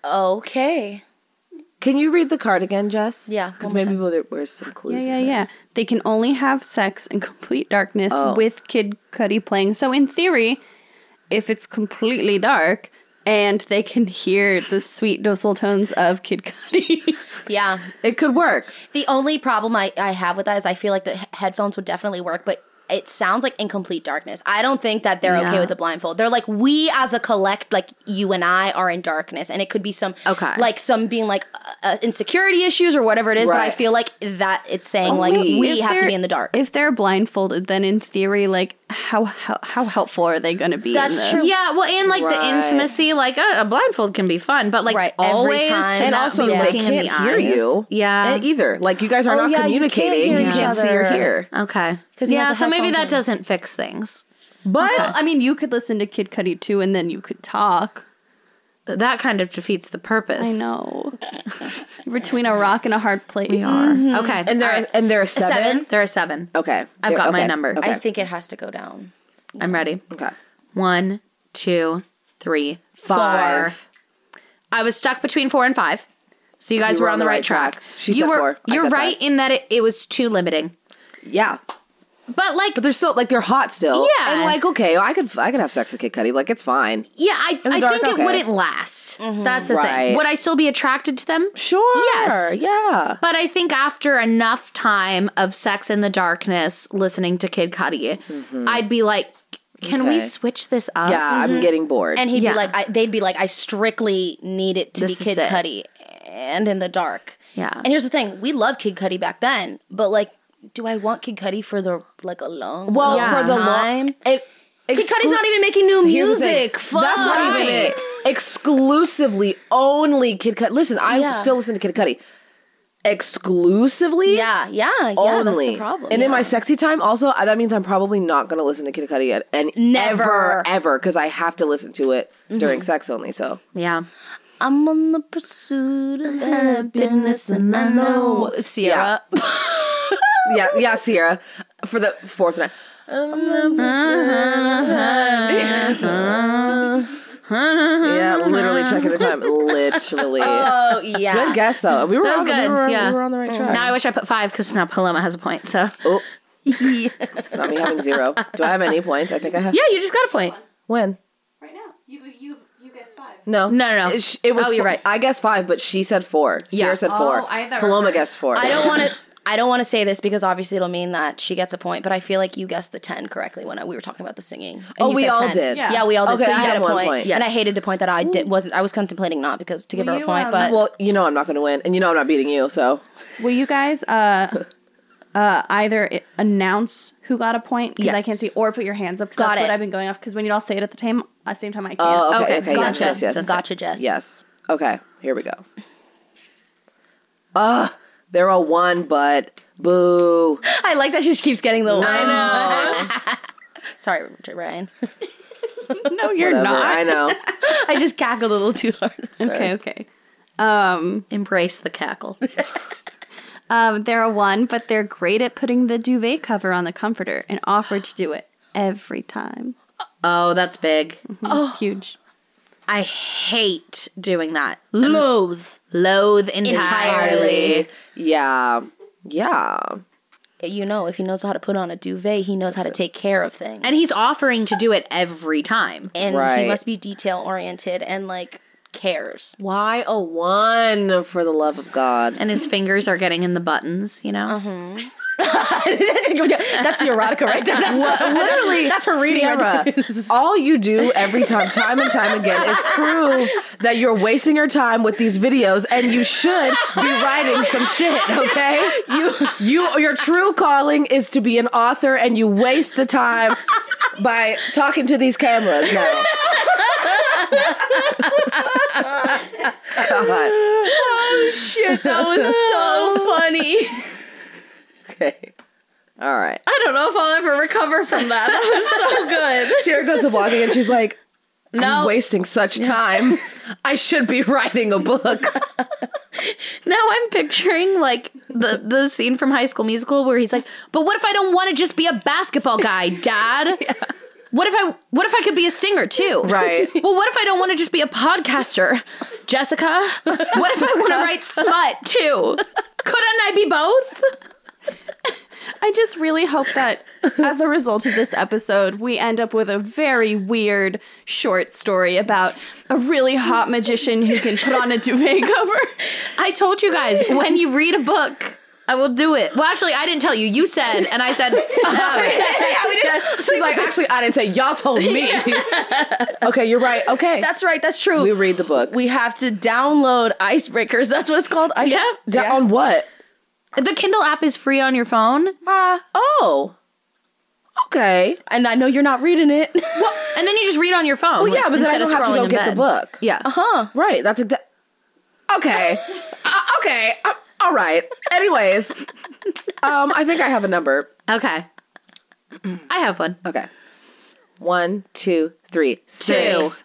Okay. Can you read the card again, Jess? Yeah, because one more maybe time. we'll, there's some clues. Yeah, yeah, in there. yeah. They can only have sex in complete darkness Oh. with Kid Cudi playing. So in theory, if it's completely dark and they can hear the sweet docile tones of Kid Cudi. Yeah. It could work. The only problem I, I have with that is I feel like the he- headphones would definitely work, but it sounds like in complete darkness. I don't think that they're okay Yeah. with the blindfold. They're like, we as a collect, like you and I are in darkness. And it could be some, Okay. like some being like uh, uh, insecurity issues or whatever it is. But I Right. feel like that it's saying Also, like, we if have to they're- be in the dark. If they're blindfolded, then in theory, like how how, how helpful are they going to be? That's in the- true. Yeah, well, and like the Right. intimacy, like a, a blindfold can be fun, but like Right, every always time. to And not also, be they looking can't in the hear eyes. you Yeah. eh, either. Like, you guys are Oh, not yeah, you can't communicating. hear You each can't see or other. hear. Okay. 'Cause he Yeah, has the so maybe headphones that in. doesn't fix things. But Well, I mean, you could listen to Kid Cudi too, and then you could talk. That kind of defeats the purpose. I know. Between a rock and a hard place. We are. Okay. and there All are right. and there are seven. Seven? There are seven. Okay, I've There- got my okay, number. Okay. I think it has to go down. I'm ready. okay. One, two, three, Five. four. I was stuck between four and five. So you guys You were on the right track. She you said were four. I you're said right five. in that it, it was too limiting. Yeah, But like but they're still like they're hot still. Yeah. and like okay, I could I could have sex with Kid Cudi. Like it's fine. yeah, I, the I dark, think okay. it wouldn't last. That's the Right. thing. Would I still be attracted to them? Sure. Yes. Yeah. But I think after enough time of sex in the darkness, listening to Kid Cudi, I'd be like, can we Okay. switch this up? Yeah, I'm getting bored. And he'd Yeah. be like, I, they'd be like, I strictly need it to This be is Kid it. Cudi and in the dark. Yeah. And here's the thing: we loved Kid Cudi back then, but like, do I want Kid Cudi for the like a long, well, long for the time? long, it Kid Cudi's not even making new Here's the thing. music. Fuck. That's not even it. Exclusively, only Kid Cudi. Listen, I Yeah. still listen to Kid Cudi. Exclusively, Yeah, yeah, yeah. only. That's the problem. And yeah. in my sexy time, also, that means I'm probably not going to listen to Kid Cudi at and Never. ever, ever, because I have to listen to it during sex only. So Yeah. I'm on the pursuit of happiness, and I know Sierra. yeah, yeah, Sierra, for the fourth night. Yeah, literally checking the time. Literally. Oh yeah. Good guess though. We were, That was on, the- good, we, were, yeah. we were on the right track. Now I wish I put five because now Paloma has a point. So Oh. Not me having zero. Do I have any points? I think I have. yeah, you just got a point. When? Right now, you you you guessed five. No. No, no, no. It, sh- it was Oh, you're four- right. I guessed five, but she said four. Yeah. Sierra said four. Oh, I had that Paloma reversed. guessed four. I don't want to. I don't want to say this because obviously it'll mean that she gets a point, but I feel like you guessed the ten correctly when I, we were talking about the singing. And Oh, you we said all ten. did. Yeah. Yeah. we all did. Okay, so you I get have a one point. point. And I Yes. hated to point that I did wasn't. I was contemplating not because to give Will her a you, point, um, but Well, you know I'm not going to win, and you know I'm not beating you, so. Will you guys uh uh either i- announce who got a point because I Yes. can't see, or put your hands up because Got that's what it. I've been going off. Because when you all say it at the time, at the same time, I can't. Oh, okay, Okay, okay. gotcha. Yes, yes, yes. Gotcha, Jess. Yes. Okay, here we go. Ugh, they're a one, but boo. I like that she just keeps getting the ones. I know. Sorry, Ryan. No, you're Whatever, not. I know. I just cackled a little too hard. I'm sorry. Okay, okay. Um, Embrace the cackle. um, they're a one, but they're great at putting the duvet cover on the comforter and offer to do it every time. Oh, that's big. Oh, huge. I hate doing that. Loathe. Loathe entirely. Yeah. Yeah. You know, if he knows how to put on a duvet, he knows how to take care of things. And he's offering to do it every time. and Right. he must be detail oriented and like cares. Why a one, for the love of God? And his fingers are getting in the buttons, you know? That's the erotica right there. That's, Literally, that's her reading. Sierra, Right there. all you do every time, time and time again, is prove that you're wasting your time with these videos, and you should be writing some shit. Okay, you, you, your true calling is to be an author, and you waste the time by talking to these cameras now. God. Oh shit, that was so funny. Okay. All right. I don't know if I'll ever recover from that. That was so good. Sierra goes to walking, and she's like, I'm No. wasting such time. I should be writing a book. Now I'm picturing like the the scene from High School Musical where he's like, "But what if I don't want to just be a basketball guy, Dad? What if I what if I could be a singer too? Right. Well, what if I don't want to just be a podcaster, Jessica? What if I want to write smut too? Couldn't I be both?" I just really hope that as a result of this episode, we end up with a very weird short story about a really hot magician who can put on a duvet cover. I told you guys, when you read a book, I will do it. Well, actually, I didn't tell you. You said, and I said, She's like, actually, I didn't say, y'all told me. Okay, you're right. Okay. That's right. That's true. We read the book. We have to download Icebreakers. That's what it's called. Ice- Yeah. Da- On what? the Kindle app is free on your phone. Oh. Okay. And I know you're not reading it. And then you just read on your phone. Well, yeah, but then I instead of don't have to scrolling go in get the bed. book. Yeah. Huh. Right. That's exactly. Okay. uh, okay. Uh, all right. Anyways, um, I think I have a number. Okay. I have one. Okay. One, two, three, six.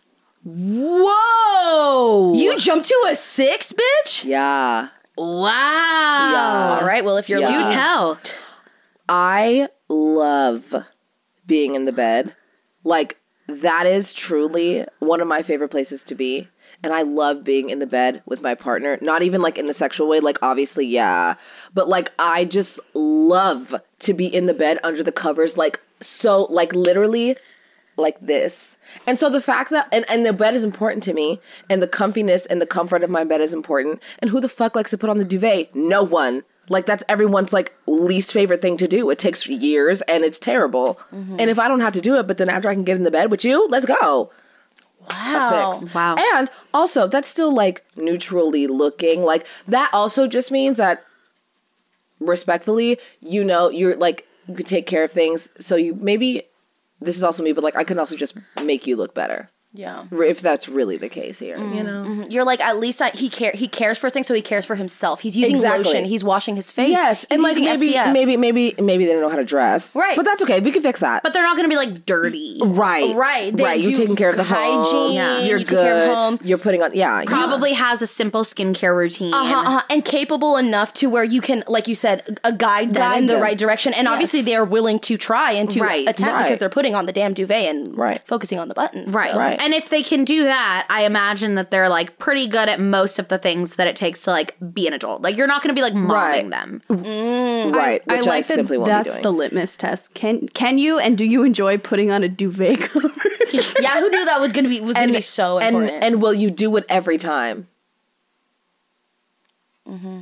Whoa! You jumped to a six, bitch? Yeah. Wow. All right. Well, if you're Yeah. Do tell. I love being in the bed. Like, that is truly one of my favorite places to be. And I love being in the bed with my partner. Not even like in the sexual way, like obviously, yeah. But like, I just love to be in the bed under the covers, like, so, like, literally like this. And so the fact that, and, and the bed is important to me, and the comfiness and the comfort of my bed is important. And who the fuck likes to put on the duvet? No one. Like, that's everyone's, like, least favorite thing to do. It takes years, and it's terrible. Mm-hmm. And if I don't have to do it, but then after I can get in the bed with you, let's go. Wow. A six. Wow. And also, that's still, like, neutrally looking. Like, that also just means that, respectfully, you know, you're, like, you can take care of things. So you maybe this is also me, but like I can also just make you look better. Yeah. If that's really the case here, mm, you know? Mm-hmm. You're like, at least I, he care he cares for things, so he cares for himself. He's using exactly. lotion. He's washing his face. Yes. He's and like maybe, S P F. maybe, maybe, maybe they don't know how to dress. Right. But that's okay. We can fix that. But they're not going to be like dirty. Right. Right. They right. You're do taking care of the hygiene. home. Yeah. You're you good. Take care of home. You're putting on, yeah. you- Probably has a simple skincare routine. Uh-huh, uh-huh. And capable enough to where you can, like you said, uh, guide them Guide in the them. right direction. And Yes. obviously they're willing to try and to Right. attempt Right. because they're putting on the damn duvet and Right. focusing on the buttons. Right. So. Right. And if they can do that, I imagine that they're like pretty good at most of the things that it takes to like be an adult. Like you're not going to be like momming Right. them. Right. I Which I, like that simply won't be that's doing. the litmus test. Can can you and do you enjoy putting on a duvet cover? Yeah, who knew that was gonna be was gonna be so and, important? and will you do it every time? Mm-hmm.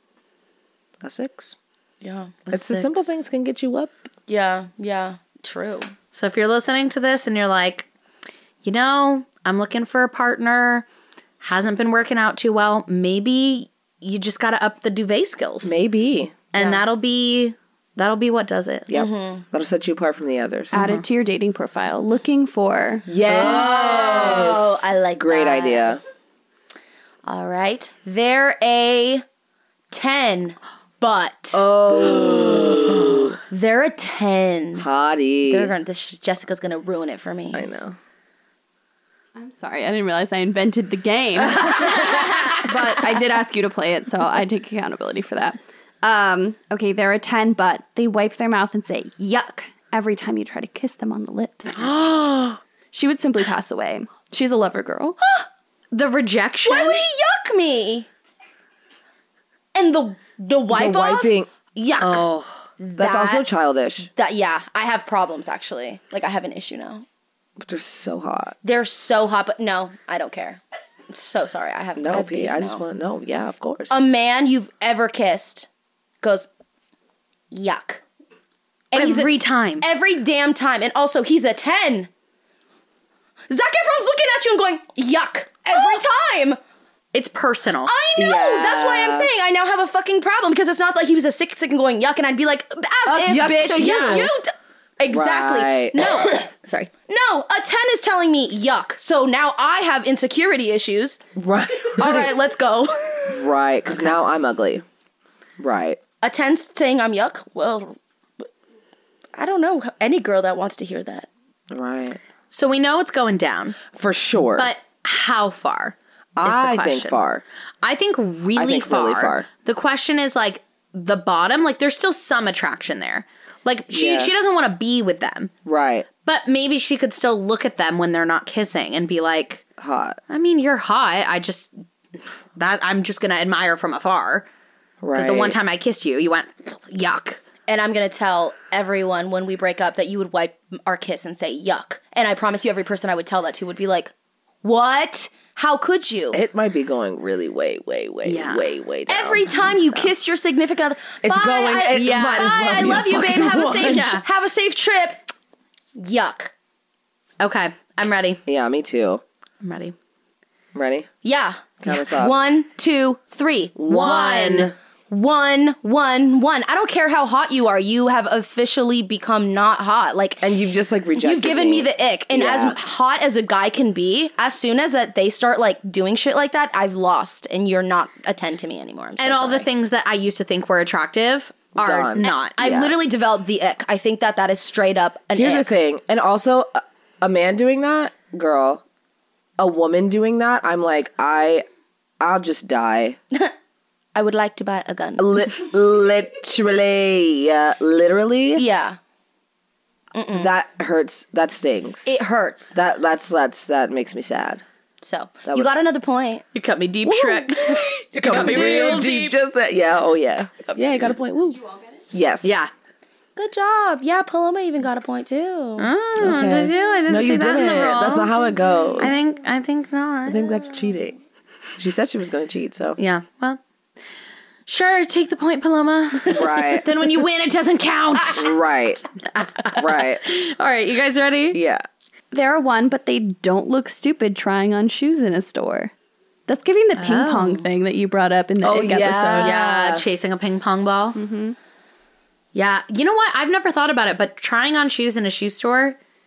A six. yeah, It's the simple things can get you up. yeah, yeah. True. So if you're listening to this and you're like, you know, I'm looking for a partner, hasn't been working out too well, maybe you just got to up the duvet skills. Maybe. And that'll be that'll be what does it. Yep. That'll set you apart from the others. Add it to your dating profile. Looking for. Yes. Oh, I like Great that. idea. All right, they're a ten, but Oh. they're a ten. Hottie. They're gonna. This Jessica's gonna ruin it for me. I know. I'm sorry, I didn't realize I invented the game. But I did ask you to play it, so I take accountability for that. Um, okay, they're a ten, but they wipe their mouth and say, yuck, every time you try to kiss them on the lips. She would simply pass away. She's a lover girl. The rejection. Why would he yuck me? And the the wipe The off? wiping. Yuck. Oh. That's That- also childish. That yeah, I have problems actually. Like I have an issue now. But they're so hot. They're so hot, but no, I don't care. I'm so sorry. I have I No, have P. beef I just now. want to know. Yeah, of course. A man you've ever kissed goes yuck. And he's a- Every time. every damn time. And also he's a ten. Zac Efron's looking at you and going yuck every time. It's personal. I know. Yeah. That's why I'm saying I now have a fucking problem because it's not like he was a sick sick and going yuck and I'd be like, as if yuck bitch, to you. yuck you. D- exactly. Right. No. Sorry. No. A ten is telling me yuck. So now I have insecurity issues. right. All right, let's go. Right. Because now I'm ugly. Right. A ten saying I'm yuck. Well, I don't know any girl that wants to hear that. Right. So we know it's going down, For sure. but how far? Is the I think question. far. I think really I think far. really far. The question is like the bottom, like there's still some attraction there. Like she Yeah. she doesn't want to be with them. Right. But maybe she could still look at them when they're not kissing and be like, Hot. I mean, you're hot. I just that I'm just going to admire from afar. Right. Because the one time I kissed you, you went yuck. And I'm going to tell everyone when we break up that you would wipe our kiss and say yuck. And I promise you every person I would tell that to would be like, what? How could you? It might be going really way, way, way, Yeah. way, way down. Every time you kiss your significant other, It's bye, going- I, it yeah, might as bye, well I be a love you, babe. fucking Have a one. safe, Yeah. have a safe trip. Yuck. Okay, I'm ready. Yeah, me too. I'm ready. Ready? Yeah. Count us up. One, two, three. One. One, one, one. I don't care how hot you are. You have officially become not hot. Like, And you've just like rejected you've given me the ick. And Yeah. as hot as a guy can be, as soon as that they start like doing shit like that, I've lost, and you're not a ten to me anymore. I'm so And all the sorry. things that I used to think were attractive are Done. not. I've Yeah. literally developed the ick. I think that that is straight up an Here's the ick. thing. And also, a, a man doing that, girl, a woman doing that, I'm like, I, I'll just die. I would like to buy a gun. Li- literally, yeah, literally. Yeah, That hurts. That stings. it hurts. that that's that's that makes me sad. So That you would- got another point. You cut me deep, Shrek. you cut me real deep. Just that. Yeah. Oh yeah. Yeah. I got a point. Woo. Yes. Yeah. Good job. Yeah, Paloma even got a point too. Oh, Okay. did you? I didn't No, see you that in didn't. the rules. That's not how it goes. I think. I think not. I think that's cheating. She said she was going to cheat. So. Yeah. Well. Sure. Take the point, Paloma. Right. Then when you win, it doesn't count. Right. Right. All right, you guys ready? Yeah. They're a one, but they don't look stupid trying on shoes in a store. That's giving the ping pong thing that you brought up in the Oh, ick yeah. episode. Yeah, chasing a ping pong ball. Mm-hmm. Yeah, you know what? I've never thought about it, but trying on shoes in a shoe store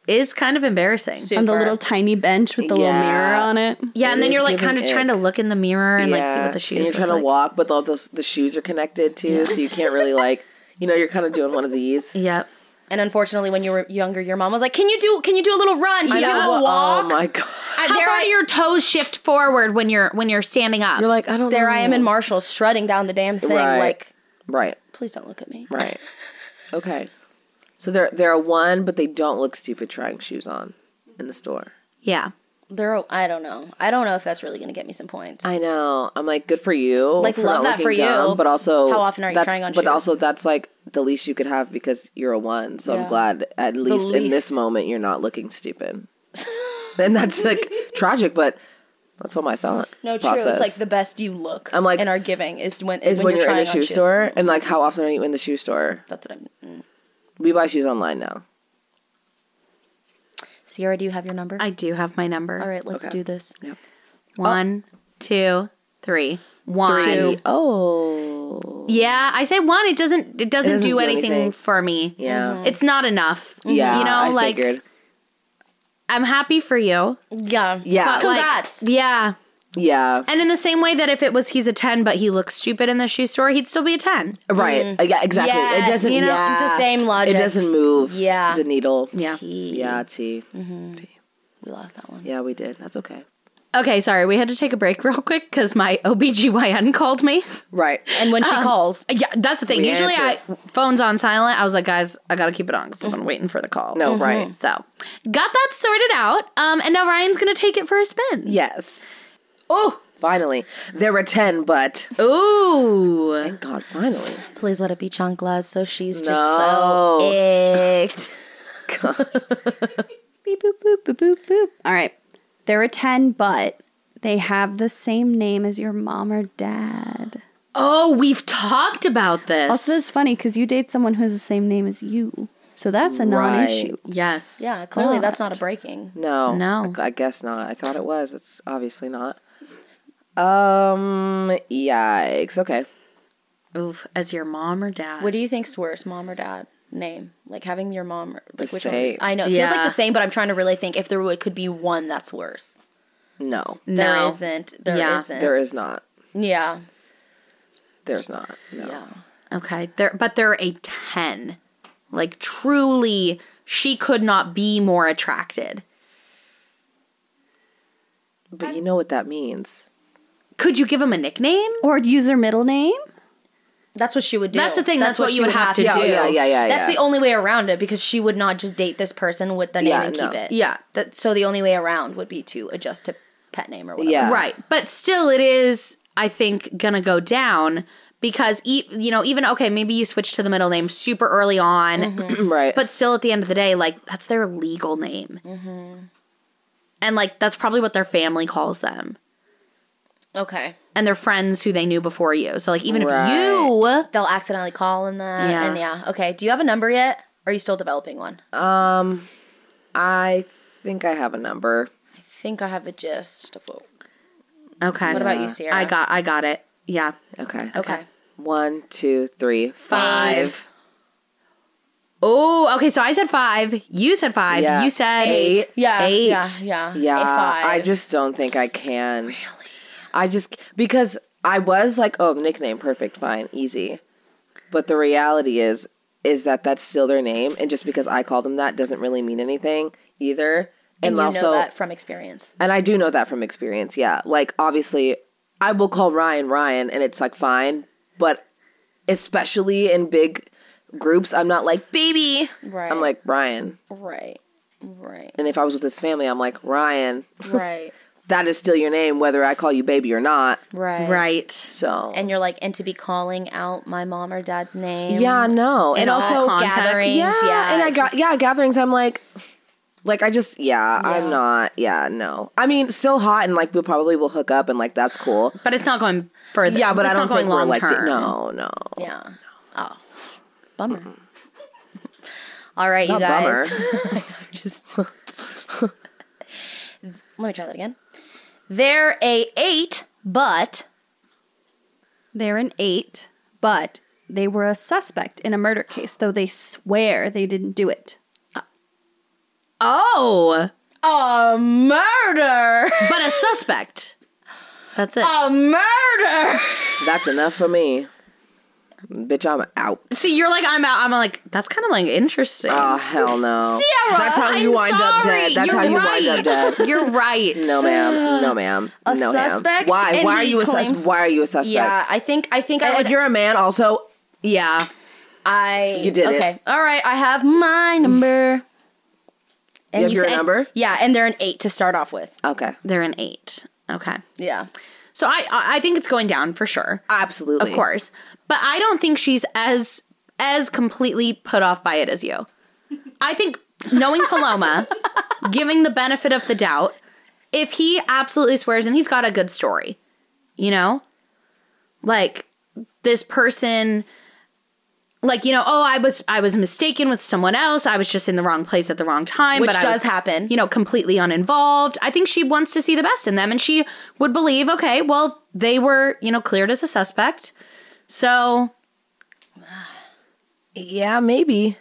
is kind of embarrassing. On the little tiny bench with the little Yeah. mirror on it. Yeah, and It then is you're like giving kind of trying to ick. look in the mirror and like see Yeah. what the shoes And you're look trying to like. walk, but all those the shoes are connected too, so you can't really like, you know, you're kind of doing one of these. Yep. And unfortunately, when you were younger, your mom was like, "Can you do? Can you do a little run? Can you do a know. little walk?" Oh my god. And How there far I, do your toes shift forward when you're when you're standing up? You're like, I don't know. there I am in Marshall, strutting down the damn thing. Right. Like, Right. please don't look at me. Right. Okay. So they're they're a one, but they don't look stupid trying shoes on in the store. yeah. They're. a- I don't know. I don't know if that's really going to get me some points. I know. I'm like, good for you. Like, for love not that looking for you. dumb, But also, How often are you that's- trying on But shoes? also, that's like the least you could have because you're a one. So Yeah. I'm glad at least, in this least. moment you're not looking stupid. And that's like tragic, but that's what my thought. no, true. process. It's like the best you look. I'm like- and are giving is when is when, you're, in trying the on shoe shoes. store, and like how often are you in the shoe store? That's what I'm. Mm. We buy shoes online now. Sierra, do you have your number? I do have my number. All right, let's Okay. do this. One, two, three. One. Three. Oh. Yeah, I say one. It doesn't. It doesn't, doesn't do, do anything, anything. for me. Yeah. It's not enough. Yeah. You know, I like figured. I'm happy for you. Yeah. Yeah. But like, Congrats. yeah. Yeah. And in the same way that if it was he's a ten, but he looks stupid in the shoe store, he'd still be a ten. Right. Uh, yeah. Exactly. Yes, it doesn't. you know, yeah. it's the same logic. It doesn't move. Yeah. The needle. Yeah. Yeah. T. We lost that one. Yeah, we did. That's okay. Okay, sorry, we had to take a break real quick because my O B G Y N called me. Right. And when she Um, calls, Yeah, that's the thing. We Usually, I answer. phone's on silent. I was like, guys, I gotta keep it on because I'm waiting for the call. No. Right. So, got that sorted out. Um, and now Ryan's gonna take it for a spin. Yes. Oh, finally. There were ten, but Ooh. thank God, finally. please let it be chanclas so she's just No. so icked. Beep, boop, boop, boop, boop, boop. All right. There are ten, but they have the same name as your mom or dad. Oh, we've talked about this. Also, this is funny because you date someone who has the same name as you. So that's a non-issue. yes. Yeah, clearly that's not a breaking. No. No. I, I guess not. I thought it was. It's obviously not. Um. Yikes. Okay. Oof. As your mom or dad? What do you think's worse, mom or dad? Name, like having your mom, or, like The which same. one? I know it feels Yeah. like the same, but I'm trying to really think if there would, could be one that's worse. No. no. There isn't. There Yeah. isn't. There is not. Yeah. There's not. No. Yeah. Okay. There, but they're a ten. Like truly, she could not be more attracted. But you know what that means. Could you give him a nickname? Or use their middle name. That's what she would do. That's the thing, that's what she you would have to Yeah, do. yeah, yeah, yeah. That's yeah. the only way around it because she would not just date this person with the name Yeah, and no. keep it. Yeah. That so the only way around would be to adjust to pet name or whatever. Yeah. Right. But still, it is, I think, gonna go down because, e- you know, even, okay, maybe you switch to the middle name super early on, Right. but still at the end of the day, like, that's their legal name. And, like, that's probably what their family calls them. Okay. And their friends who they knew before you. So, like, even Right. if you. They'll accidentally call in that. Yeah. And yeah. Okay. Do you have a number yet? Or are you still developing one? um. I think I have a number. I think I have a gist of what. Okay. What about you, Sierra? I got, I got it. Yeah. Okay. Okay. One, two, three, Five. five. Oh, okay. So I said five. You said five. Yeah. You said Eight. Yeah. Eight. Yeah. Yeah. Yeah, A five. I just don't think I can. Really? I just because I was like, oh, nickname, perfect, fine, easy. But the reality is, is that that's still their name, and just because I call them that doesn't really mean anything either. And, And, you also, know that from experience. and I do know that from experience. Yeah, like obviously, I will call Ryan Ryan, and it's like fine. But especially in big groups, I'm not like baby. Right. I'm like Ryan. Right. Right. And if I was with his family, I'm like Ryan. Right. That is still your name, whether I call you baby or not. Right. right. So And you're like, and to be calling out my mom or dad's name. yeah, no, In and all also context. gatherings. Yeah, Yeah, and I got just- yeah gatherings. I'm like, like I just yeah, Yeah. I'm not yeah no. I mean, still hot and like we probably will hook up and like that's cool. But it's not going further. Yeah, but it's I don't not going think we're long like di- term. no no. Yeah. Oh. Bummer. All right, Not you guys. bummer. Just let me try that again. They're a eight, but They're an eight, but they were a suspect in a murder case, though they swear they didn't do it. Oh. A murder. But a suspect. That's it. A murder. That's enough for me. Bitch, I'm out. See, you're like, I'm out. I'm like, that's kind of like interesting. Oh, hell no. Sierra, That's how you I'm wind up sorry. dead. That's You're how you right. wind up dead. You're right. No, ma'am. No, ma'am. A no, suspect, ma'am. Why? and Why are he you a claims- suspect? Why are you a suspect? Yeah, I think I think I And would, if you're a man, also, Yeah. I You did it. okay. All right, I have my number. And have your said- number? Yeah, and they're an eight to start off with. okay, They're an eight. Okay. Yeah. So I I think it's going down for sure. absolutely, Of course. But I don't think she's as as completely put off by it as you. I think knowing Paloma, giving the benefit of the doubt, if he absolutely swears and he's got a good story, you know? Like this person like, you know, oh, I was I was mistaken with someone else. I was just in the wrong place at the wrong time. Which but I does was, happen. You know, completely uninvolved. I think she wants to see the best in them. And she would believe, okay, well, they were, you know, cleared as a suspect. So, yeah, maybe.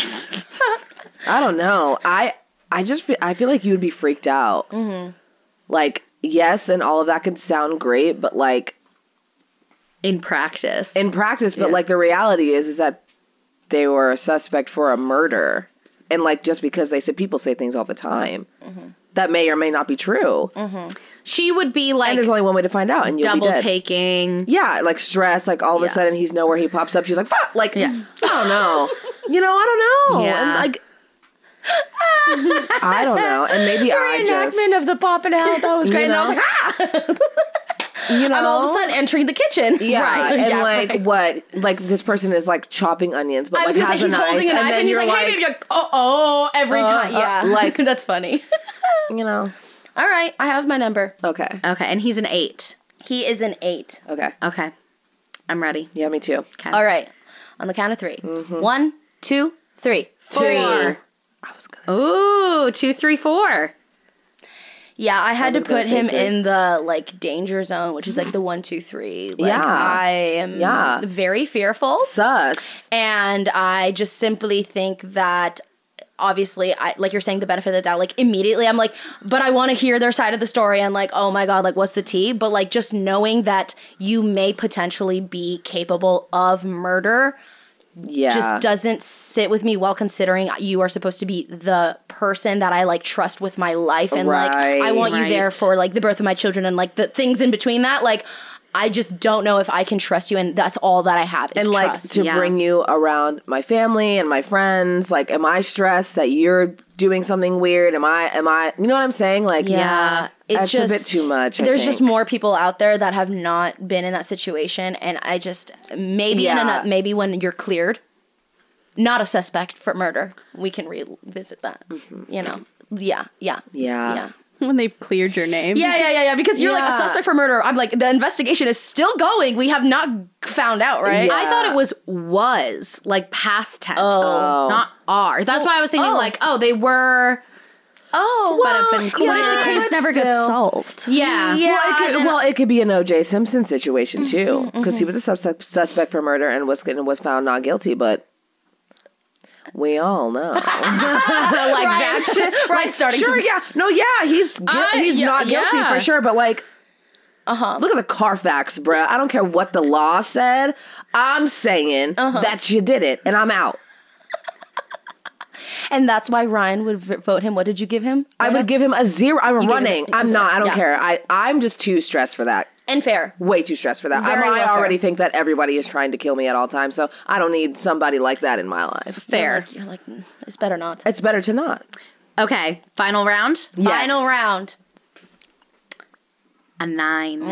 I don't know. I I just feel, I feel like you would be freaked out. Mm-hmm. Like, yes, and all of that could sound great, but like in practice. in practice, but like the reality is is that they were a suspect for a murder, and like just because they say people say things all the time mm-hmm. that may or may not be true. Mm-hmm. She would be like and there's only one way to find out, and you'll be double dead. taking. Yeah, like stress. Like all of Yeah. a sudden he's nowhere. He pops up. She's like, "Fuck!" Like, Yeah. I don't know. You know, I don't know. Yeah. And like, I don't know. And maybe I just Reenactment of the popping out. That was great. You And I was know? like, ah! you know, I'm all of a sudden entering the kitchen. yeah, Right. and Yeah, like right. what? Like this person is like chopping onions, but I was like gonna has say he's a knife, holding a knife and, and, then he's you're like, hey, baby, you're like, oh, oh, every Uh, time. uh, Yeah. like- that's funny. you know. All right, I have my number. Okay. Okay, and he's an eight. He is an eight. Okay. Okay. I'm ready. Yeah, me too. Okay. All right, on the count of three. Mm-hmm. One, two, three. Four. I was gonna. Say, Ooh, two, three, four. Yeah, I had was to gonna put say him three. in the like danger zone, which is like the one, two, three. Like, Yeah. I am Yeah. very fearful, sus. and I just simply think that. Obviously, I like you're saying the benefit of the doubt. Like immediately, I'm like, but I want to hear their side of the story. And like, oh my god, like what's the tea? But like, just knowing that you may potentially be capable of murder Yeah. just doesn't sit with me well, considering you are supposed to be the person that I like trust with my life, and like I want you Right. there for like the birth of my children and like the things in between that. Like, I just don't know if I can trust you, and that's all that I have is and like trust. to yeah. bring you around my family and my friends. Like, am I stressed that you're doing something weird? Am I? Am I? You know what I'm saying? Like, Yeah, it's that's just a bit too much. I There's just think. more people out there that have not been in that situation, and I just maybe in Yeah. a, maybe when you're cleared, not a suspect for murder, we can revisit that. You know, yeah, yeah, Mm-hmm. Yeah. yeah. When they've cleared your name. Yeah, yeah, yeah, yeah. Because you're like Yeah. a suspect for murder. I'm like, the investigation is still going. We have not found out, right? Yeah. I thought it was was, like past tense, Oh. not are. That's why I was thinking, oh. like, oh, they were. Oh, But have been What cleared. if the case but never gets still. solved? Yeah. Yeah. Well, it could, then- well, it could be an O J Simpson situation too, because he was a sus- suspect for murder and was and was found not guilty. But we all know, like that shit. Right, starting Sure, some- yeah, no, yeah, he's gui- I- he's yeah, not guilty yeah. for sure. But like, Uh huh. look at the Carfax, bruh. I don't care what the law said. I'm saying that you did it, and I'm out. And that's why Ryan would v- vote him. What did you give him? I would give him a zero. I'm gave him running. a- I'm not. I don't yeah. care. I I'm just too stressed for that. And fair. Way too stressed for that. Very I, I well fair. already think that everybody is trying to kill me at all times, so I don't need somebody like that in my life. Fair. You're like, you're like, mm, it's better not. It's better to not. Okay, final round. Yes. Final round. A nine.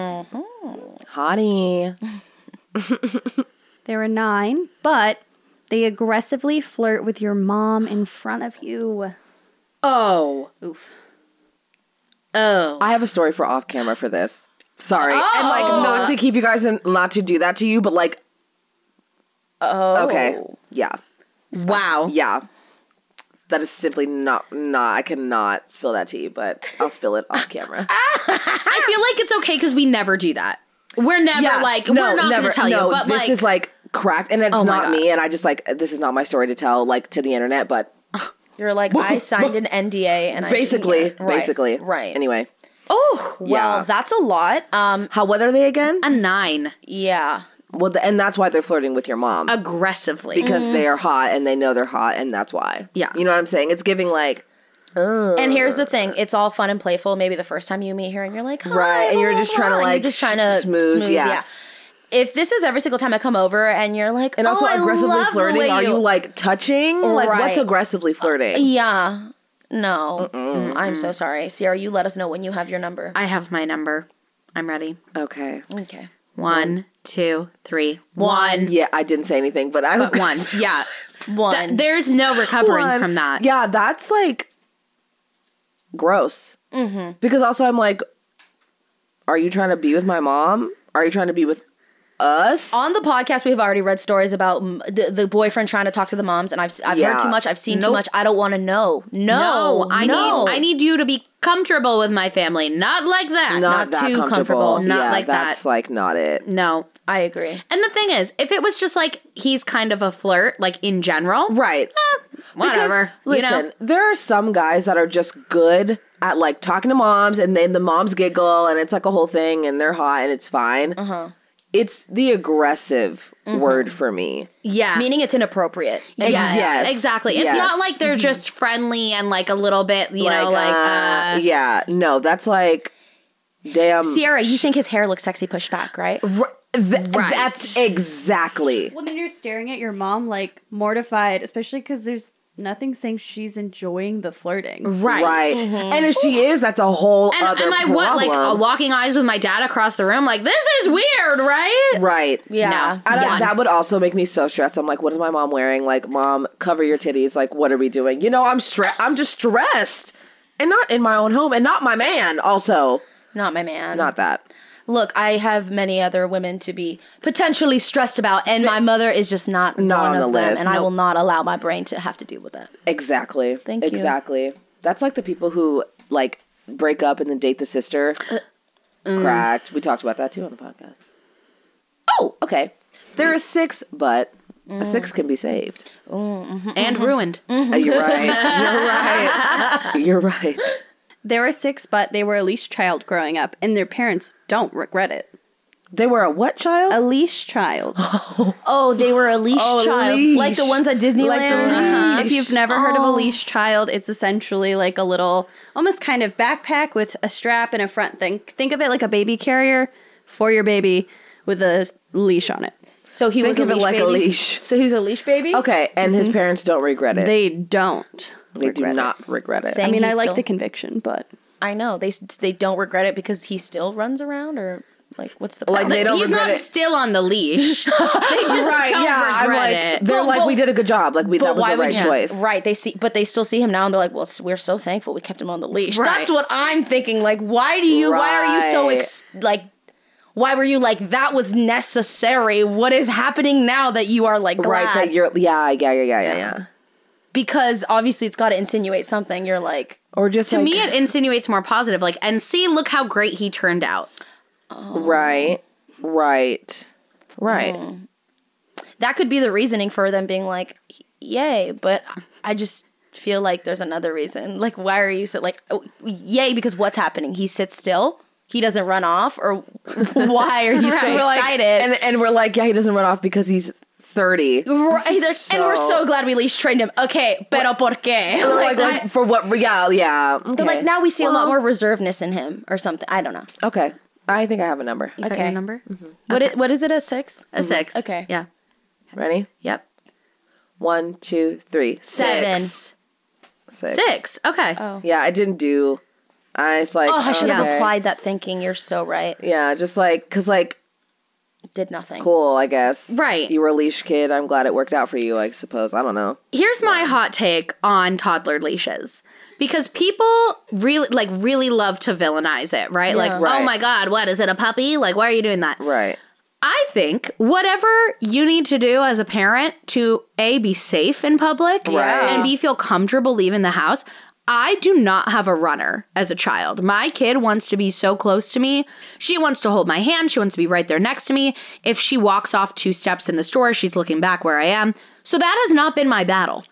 Hottie. They were nine, but they aggressively flirt with your mom in front of you. Oh. Oof. Oh. I have a story for off camera for this. Sorry. And like not to keep you guys in, not to do that to you, but like Oh. okay. Yeah. Wow. Yeah. That is simply not not I cannot spill that tea, but I'll spill it off camera. I feel like it's okay because we never do that. We're never like, we're not going to tell no, you. But this like, is like cracked, and it's Oh my not God. me. And I just like this is not my story to tell like to the internet, but You're like, I signed an N D A and I basically, can't. Right, basically, right. Anyway, Oh, well, Yeah. that's a lot. Um, how what are they again? A nine. yeah. Well, th- and that's why they're flirting with your mom Aggressively. because they are hot and they know they're hot, and that's why. Yeah. you know what I'm saying? It's giving like, And here's the thing: it's all fun and playful. Maybe the first time you meet her, and you're like, Hi, Right, and you're blah, just blah, trying to, blah, and like, you're just trying to smooth, smooth, yeah. If this is every single time I come over, and you're like, and also oh, I aggressively love the flirting. way Are you like touching? Like what's Right. aggressively flirting? Yeah. No. Mm, I'm so sorry, Sierra. You let us know when you have your number. I have my number. I'm ready. Okay. Okay. One, two, three, one. Yeah, I didn't say anything, but I was But one. Yeah. One. Th- there's no recovering One. from that. Yeah, that's like gross. Mm-hmm. Because also I'm like, are you trying to be with my mom? Are you trying to be with us? On the podcast, we've already read stories about mm, the, the boyfriend trying to talk to the moms, and I've I've Yeah. heard too much. I've seen too Nope. much. I don't want to know. No, No, I no. need I need you to be comfortable with my family. Not like that. not, not that too comfortable. comfortable. Not yeah, like that's that. like not it. No. I agree. And the thing is, if it was just like he's kind of a flirt, like in general, Right. whatever. Because, listen, you know? there are some guys that are just good at like talking to moms, and then the moms giggle, and it's like a whole thing, and they're hot, and it's fine. Uh-huh. It's the aggressive word for me. Yeah. Meaning it's inappropriate. Yes, Yes. exactly. It's Yes. not like they're just friendly and like a little bit, you know, like uh, uh, yeah, no, that's like, damn. Sierra, you think his hair looks sexy pushed back, right? R- th- Right. That's exactly. Well, then you're staring at your mom like mortified, especially because there's nothing saying she's enjoying the flirting. right. Right. And if she is, that's a whole And other am I problem. what like uh, locking eyes with my dad across the room? Like this is weird, right? Right. Yeah. I don't, Yeah. That would also make me so stressed. I'm like, what is my mom wearing? Like, mom, cover your titties. Like, what are we doing? You know, I'm stressed. I'm just stressed. And not in my own home, and not my man also. Not my man. Not that. Look, I have many other women to be potentially stressed about, and my mother is just not, Not one on of the them, list. and I Nope. will not allow my brain to have to deal with that. Exactly. Thank you. Exactly. That's like the people who, like, break up and then date the sister. Cracked. We talked about that, too, on the podcast. Oh, okay. There are six, but a six can be saved. And ruined. Uh, You're right. You're right. You're right. They were six, but they were a leash child growing up, and their parents don't regret it. They were a what child? A leash child. Oh, they were a leash Oh, child, leash. like the ones at Disneyland. Like the leash. Uh, if you've never heard of a Oh. leash child, it's essentially like a little, almost kind of backpack with a strap and a front thing. Think of it like a baby carrier for your baby with a leash on it. So he Think was a of it leash like a baby. leash. So he was a leash baby. Okay, and his parents don't regret it. They don't. They do regret it. not regret it. Same. I mean, he's I like still- the conviction, but I know they they don't regret it because he still runs around, or like what's the Like, problem? they don't He's regret not it. still on the leash. They just Right, don't yeah, I'm regret like, it. they're But- like, but- we did a good job. Like, we, that was the right you- choice. Right. They see, but they still see him now, and they're like, "Well, s- we're so thankful we kept him on the leash." Right. That's what I'm thinking. Like, why do you? Why are you so Right. ex- like? Why were you like that was necessary? What is happening now that you are like glad? Right, that you're, yeah, yeah, yeah, yeah, yeah, yeah. Because obviously it's got to insinuate something. You're like, Or just To like, me, it insinuates more positive. Like, and see, look how great he turned out. right, right, right. Mm. that could be the reasoning for them being like, "Yay!" But I just feel like there's another reason. Like, why are you so like, oh, "Yay"? Because what's happening? He sits still. He doesn't run off, or why are you so We're like- excited? and, and we're like, yeah, he doesn't run off because he's thirty. Right, and we're so glad we leash trained him. Okay, pero por qué? Like, Like, like, I- for what? Yeah, yeah. Okay. they're like, now we see a lot Well, more reservedness in him, or something. I don't know. Okay, I think I have a number. You got Okay. your number? What it, what is it? A six? A six. Okay. Yeah. Ready? Yep. One, two, three, Seven. six. Six. Six. Okay. Oh. Yeah, I didn't do. I was like, Oh, I should have okay. applied that thinking. You're so right. Yeah, just like, cause like, Did nothing. cool, I guess. Right. You were a leash kid. I'm glad it worked out for you, I suppose. I don't know. Here's my hot take on toddler leashes. Because people really, like, really love to villainize it, right? Like, Right. oh my God, what, is it a puppy? Like, why are you doing that? Right. I think whatever you need to do as a parent to A, be safe in public, Right. and B, feel comfortable leaving the house. I do not have a runner as a child. My kid wants to be so close to me. She wants to hold my hand. She wants to be right there next to me. If she walks off two steps in the store, she's looking back where I am. So that has not been my battle.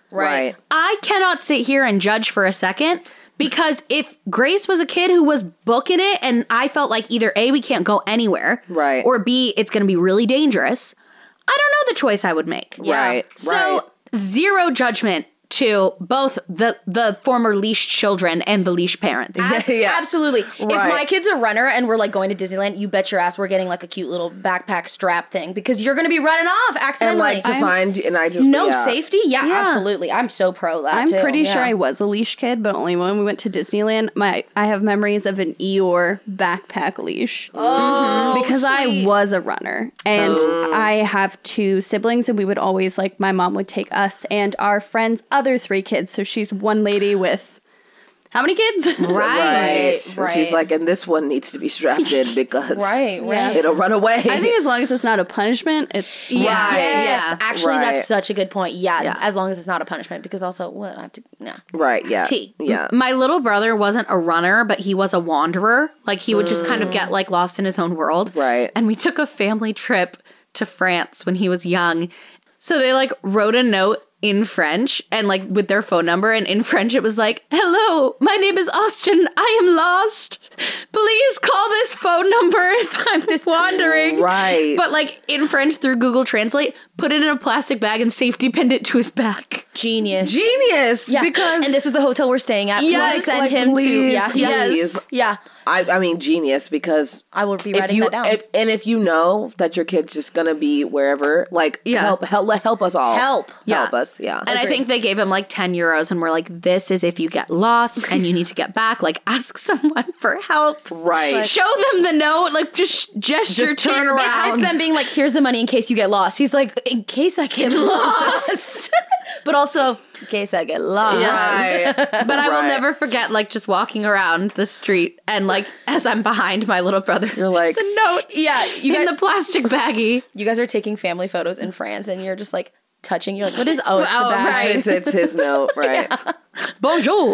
Right. I cannot sit here and judge for a second because if Grace was a kid who was booking it and I felt like either A, we can't go anywhere, Right. or B, it's going to be really dangerous, I don't know the choice I would make. Right. So right. zero judgment to both the the former leash children and the leash parents. As- Yeah. Absolutely. If Right. my kid's a runner and we're like going to Disneyland, you bet your ass we're getting like a cute little backpack strap thing because you're going to be running off And accidentally. like to I'm- find, and I just no yeah. safety? Yeah, Yeah. absolutely. I'm so pro that I'm too. pretty sure Yeah. I was a leash kid, but only when we went to Disneyland. My I have memories of an Eeyore backpack leash. Oh, because I sweet. was a runner and I have two siblings and we would always like my mom would take us and our friends other three kids, so she's one lady with how many kids? Right. Right. And she's like, and this one needs to be strapped in because Right, right. it'll run away. I think as long as it's not a punishment, it's Yeah. Right. Yes, Yeah. actually, Right. that's such a good point. Yeah, Yeah. as long as it's not a punishment, because also, what I have to, yeah, right. Yeah. T. Yeah. My little brother wasn't a runner, but he was a wanderer. Like he would just kind of get like lost in his own world. Right. And we took a family trip to France when he was young. So they like wrote a note in French and like with their phone number, and in French it was like, "Hello, my name is Austin. I am lost. Please call this phone number if I'm wandering." Right. But like in French through Google Translate, put it in a plastic bag and safety pinned it to his back. genius. Genius. Yeah, Because and this is the hotel we're staying at. Yes, Please send like, him to. please, Yeah, yes. yes, yeah. I, I mean, genius because I will be if writing you that down. if and if you know that your kid's just gonna be wherever, like Yeah. help help help us all. Help. Help Yeah. us. Yeah. And I think they gave him like ten euros and we're like, this is if you get lost and you need to get back, like ask someone for help. Right. Show them the note, like just gesture Just to turn your around. back. It's them being like, here's the money in case you get lost. He's like, in case I get lost. But also, in case I get lost. Right. But I will Right. never forget, like, just walking around the street and, like, as I'm behind my little brother, You're like- the note Yeah, you in guys, the plastic baggie. you guys are taking family photos in France and you're just like touching. You're like, what is, oh, it's Oh, the bag. right. It's, it's his note, right? Bonjour.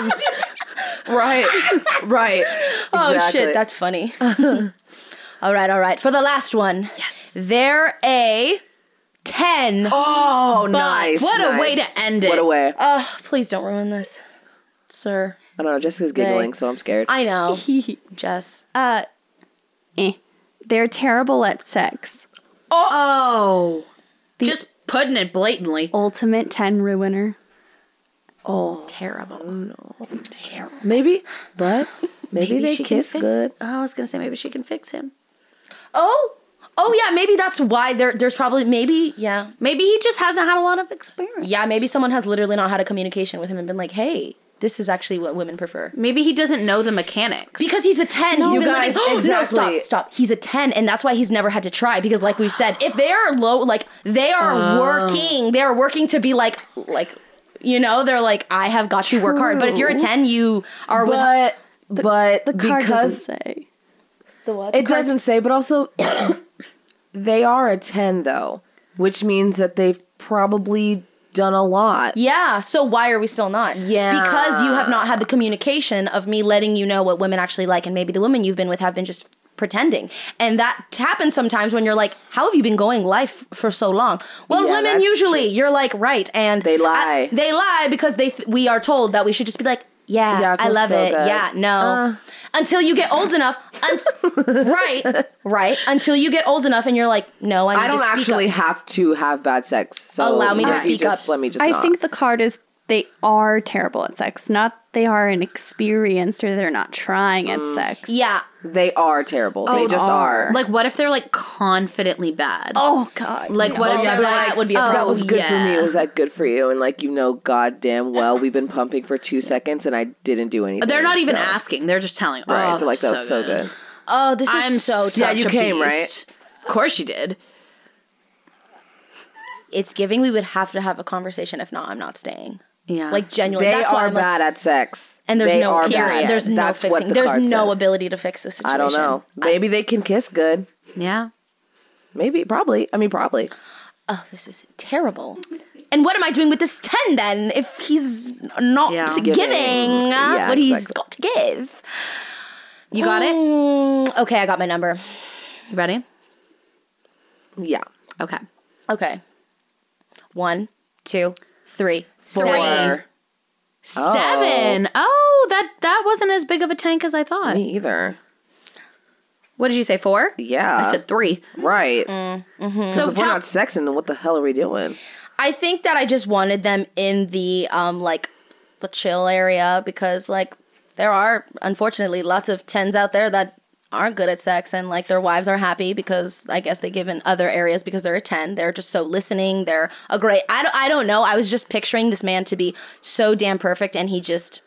Right. Right. Oh, Exactly. shit, that's funny. all right, all right. For the last one. Yes. They're a ten. Oh, nice. What a nice. way to end it. What a way. Oh, please don't ruin this, sir. I don't know. Jessica's giggling, so I'm scared. I know. Jess. uh eh. They're terrible at sex. Oh. Just putting it blatantly. Ultimate ten ruiner. oh, Terrible. maybe, but maybe, Maybe they she can kiss fix- good. Oh, I was going to say maybe she can fix him. Oh. Oh, yeah, maybe that's why there, there's probably, maybe, yeah. Maybe he just hasn't had a lot of experience. Yeah, maybe someone has literally not had a communication with him and been like, hey, this is actually what women prefer. Maybe he doesn't know the mechanics. Because he's a ten. he's you been guys, like, oh, no, exactly. stop, stop. He's a ten, and that's why he's never had to try. Because like we've said, if they are low, like, they are working. They are working to be like, like, you know, they're like, I have got you work hard. But if you're a ten, you are with... But but The card because doesn't say. The what? it doesn't say, but also they are a ten though, which means that they've probably done a lot. Yeah, so why are we still not? Yeah. Because you have not had the communication of me letting you know what women actually like, and maybe the women you've been with have been just pretending. And that happens sometimes when you're like, how have you been going life for so long? Well, Yeah, women that's usually, true. you're like, right, and They lie. I- they lie because they th- we are told that we should just be like, yeah, Yeah, it I feels love so it. good. Yeah, no. Uh. Until you get old enough, un- right, right. Until you get old enough and you're like, no, I need I don't to speak actually up. have to have bad sex. So Allow me to maybe speak just, up. Let me just I not. think the card is they are terrible at sex, not they are inexperienced or they're not trying at sex. Yeah. they are terrible. they just are. Like, what if they're like confidently bad? Oh God. Like, what if Well, they're that like, would be a oh, problem. That was good for me. yeah. Was that good for you? And like, you know, goddamn well, we've been pumping for two seconds and I didn't do anything. They're not even so- asking. They're just telling. Oh, Right. that like, that was was so good. Oh, this is I'm so such Yeah, you a came, beast. right? Of course you did. It's giving we would have to have a conversation. If not, I'm not staying. Yeah. Like genuinely, They that's why are I'm like, bad at sex. and there's They no are period. bad. There's no That's fixing. what the There's card no says. ability to fix this situation. I don't know. Maybe they can kiss good. yeah. Maybe, probably. I mean, probably. Oh, this is terrible. And what am I doing with this ten then? If he's not Yeah. giving, Giving. uh, Yeah, what he's exactly. got to give. You got it? Mm, okay, I got my number. You ready? Yeah. Okay. Okay. One, two, Three. Four. Seven. Seven. Oh, that that wasn't as big of a tank as I thought. Me either. What did you say? Four? Yeah. I said three. Right. Mm, mm-hmm. So So if we're tell- not sexing, then what the hell are we doing? I think that I just wanted them in the um like the chill area because like there are unfortunately lots of tens out there that aren't good at sex and like their wives are happy because I guess they give in other areas because they're a ten. They're just so listening. They're a great. I don't. I don't know. I was just picturing this man to be so damn perfect and he just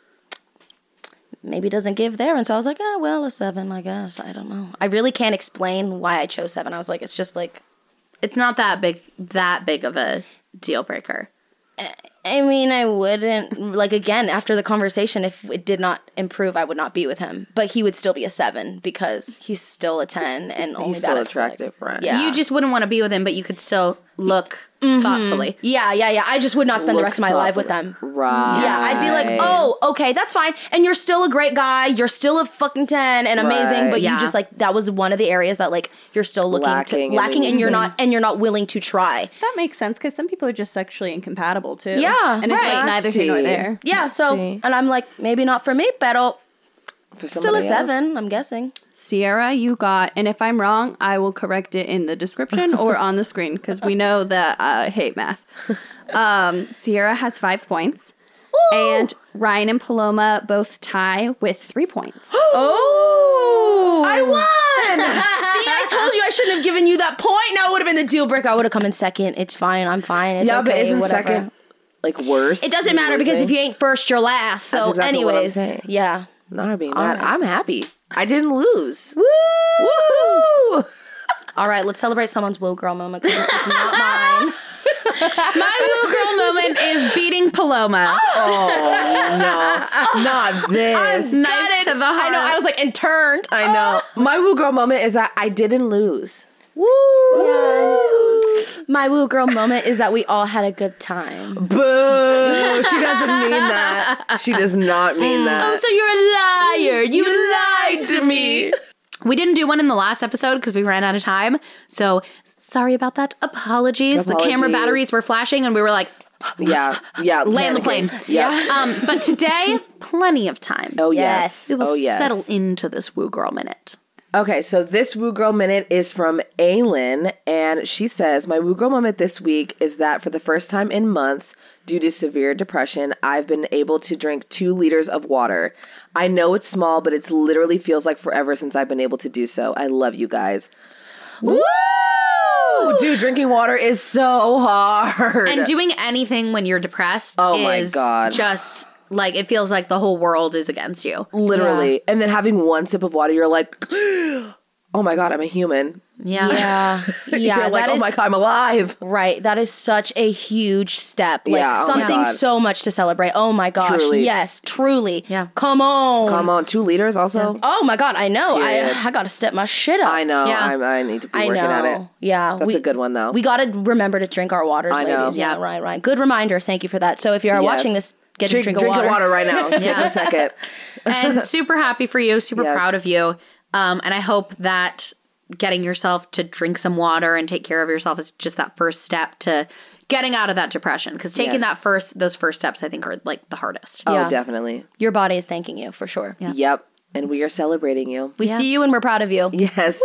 maybe doesn't give there. And so I was like, ah, well, a seven, I guess. I don't know. I really can't explain why I chose seven. I was like, it's just like. It's not that big, that big of a deal breaker. I mean, I wouldn't, like, again, after the conversation, if it did not improve, I would not be with him. But he would still be a seven because he's still a ten and only He's that still at attractive, sex. right? Yeah. You just wouldn't want to be with him, but you could still look thoughtfully. Yeah, yeah, yeah. I just would not spend the Look rest of my life with thoughtful. them. Right. Yeah, I'd be like, oh, okay, that's fine. And you're still a great guy. You're still a fucking ten and amazing. Right. But Yeah. you just like, that was one of the areas that like, you're still looking Lacking to, and lacking and you're needing. not, and you're not willing to try. That makes sense because some people are just sexually incompatible too. Yeah, and it's right. like neither here nor See. there. Yeah, so, See. and I'm like, maybe not for me, pero For still a somebody seven, else. I'm guessing. Sierra, you got, and if I'm wrong, I will correct it in the description or on the screen because we know that I hate math. Um, Sierra has five points, and Ryan and Paloma both tie with three points. Oh! I won! See, I told you I shouldn't have given you that point. Now it would have been the deal breaker. I would have come in second. It's fine. I'm fine. It's Yeah, okay, but isn't whatever. second like worse? It doesn't than matter because losing? if you ain't first, you're last. So, That's exactly what I'm anyways, saying. yeah. not being All mad, right. I'm happy. I didn't lose. Woo! Woo! All right, let's celebrate someone's woo girl moment because this is not mine. My woo girl moment is beating Paloma. Oh no, not this. Nice to the heart. I know. I was like, and turned. I know. My woo girl moment is that I didn't lose. Woo! My woo girl moment is that we all had a good time. Boo! She doesn't mean that. She does not mean that. Oh, so you're a liar. You, lied to me. We didn't do one in the last episode because we ran out of time. So sorry about that. Apologies. The camera Apologies. batteries were flashing and we were like, Yeah, yeah. land the plane. panicking. Yeah. Um, but today, plenty of time. Oh yes. We will oh yes. settle into this woo girl minute. Okay, so this Woo Girl Minute is from Aylin, and she says, my Woo Girl Moment this week is that for the first time in months, due to severe depression, I've been able to drink two liters of water. I know it's small, but it literally feels like forever since I've been able to do so. I love you guys. Woo! Dude, drinking water is so hard. And doing anything when you're depressed Oh my is God. just like, it feels like the whole world is against you. Literally. And then having one sip of water, you're like, oh my God, I'm a human. Yeah. Yeah, yeah. you're like, that oh is- my God, I'm alive. Right. That is such a huge step. Like Yeah, oh my something God. so much to celebrate. Oh my gosh. Truly. Yes, truly. Yeah. Come on. Come on, two liters also? Oh my God, I know. Period. I I gotta step my shit up. I know. Yeah. I'm, I need to be I working know. at it. Yeah. That's we- a good one, though. We gotta remember to drink our waters, I know. ladies. Yeah, Yeah. right, right. Good reminder. Thank you for that. So if you are Yes. watching this, get drink, a drink of drink water. your water right now. Take Yeah. a second. And super happy for you, super Yes. proud of you. Um, and I hope that getting yourself to drink some water and take care of yourself is just that first step to getting out of that depression. Because taking Yes. that first, those first steps, I think, are like the hardest. Oh, Yeah. definitely. Your body is thanking you for sure. Yeah. Yep. And we are celebrating you. We see you and we're proud of you. Yes.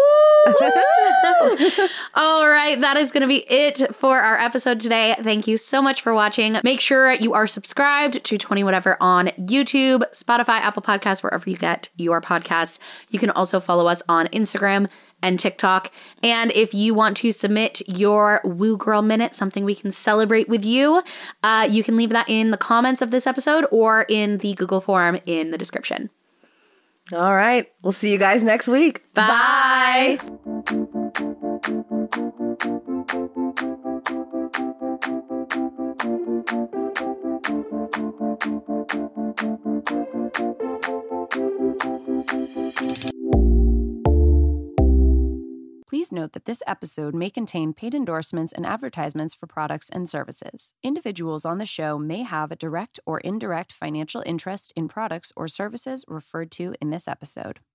All right, that is going to be it for our episode today. Thank you so much for watching. Make sure you are subscribed to twenty Whatever on YouTube, Spotify, Apple Podcasts, wherever you get your podcasts. You can also follow us on Instagram and TikTok. And if you want to submit your Woo Girl Minute, something we can celebrate with you, uh, you can leave that in the comments of this episode or in the Google form in the description. All right. We'll see you guys next week. Bye. Please note that this episode may contain paid endorsements and advertisements for products and services. Individuals on the show may have a direct or indirect financial interest in products or services referred to in this episode.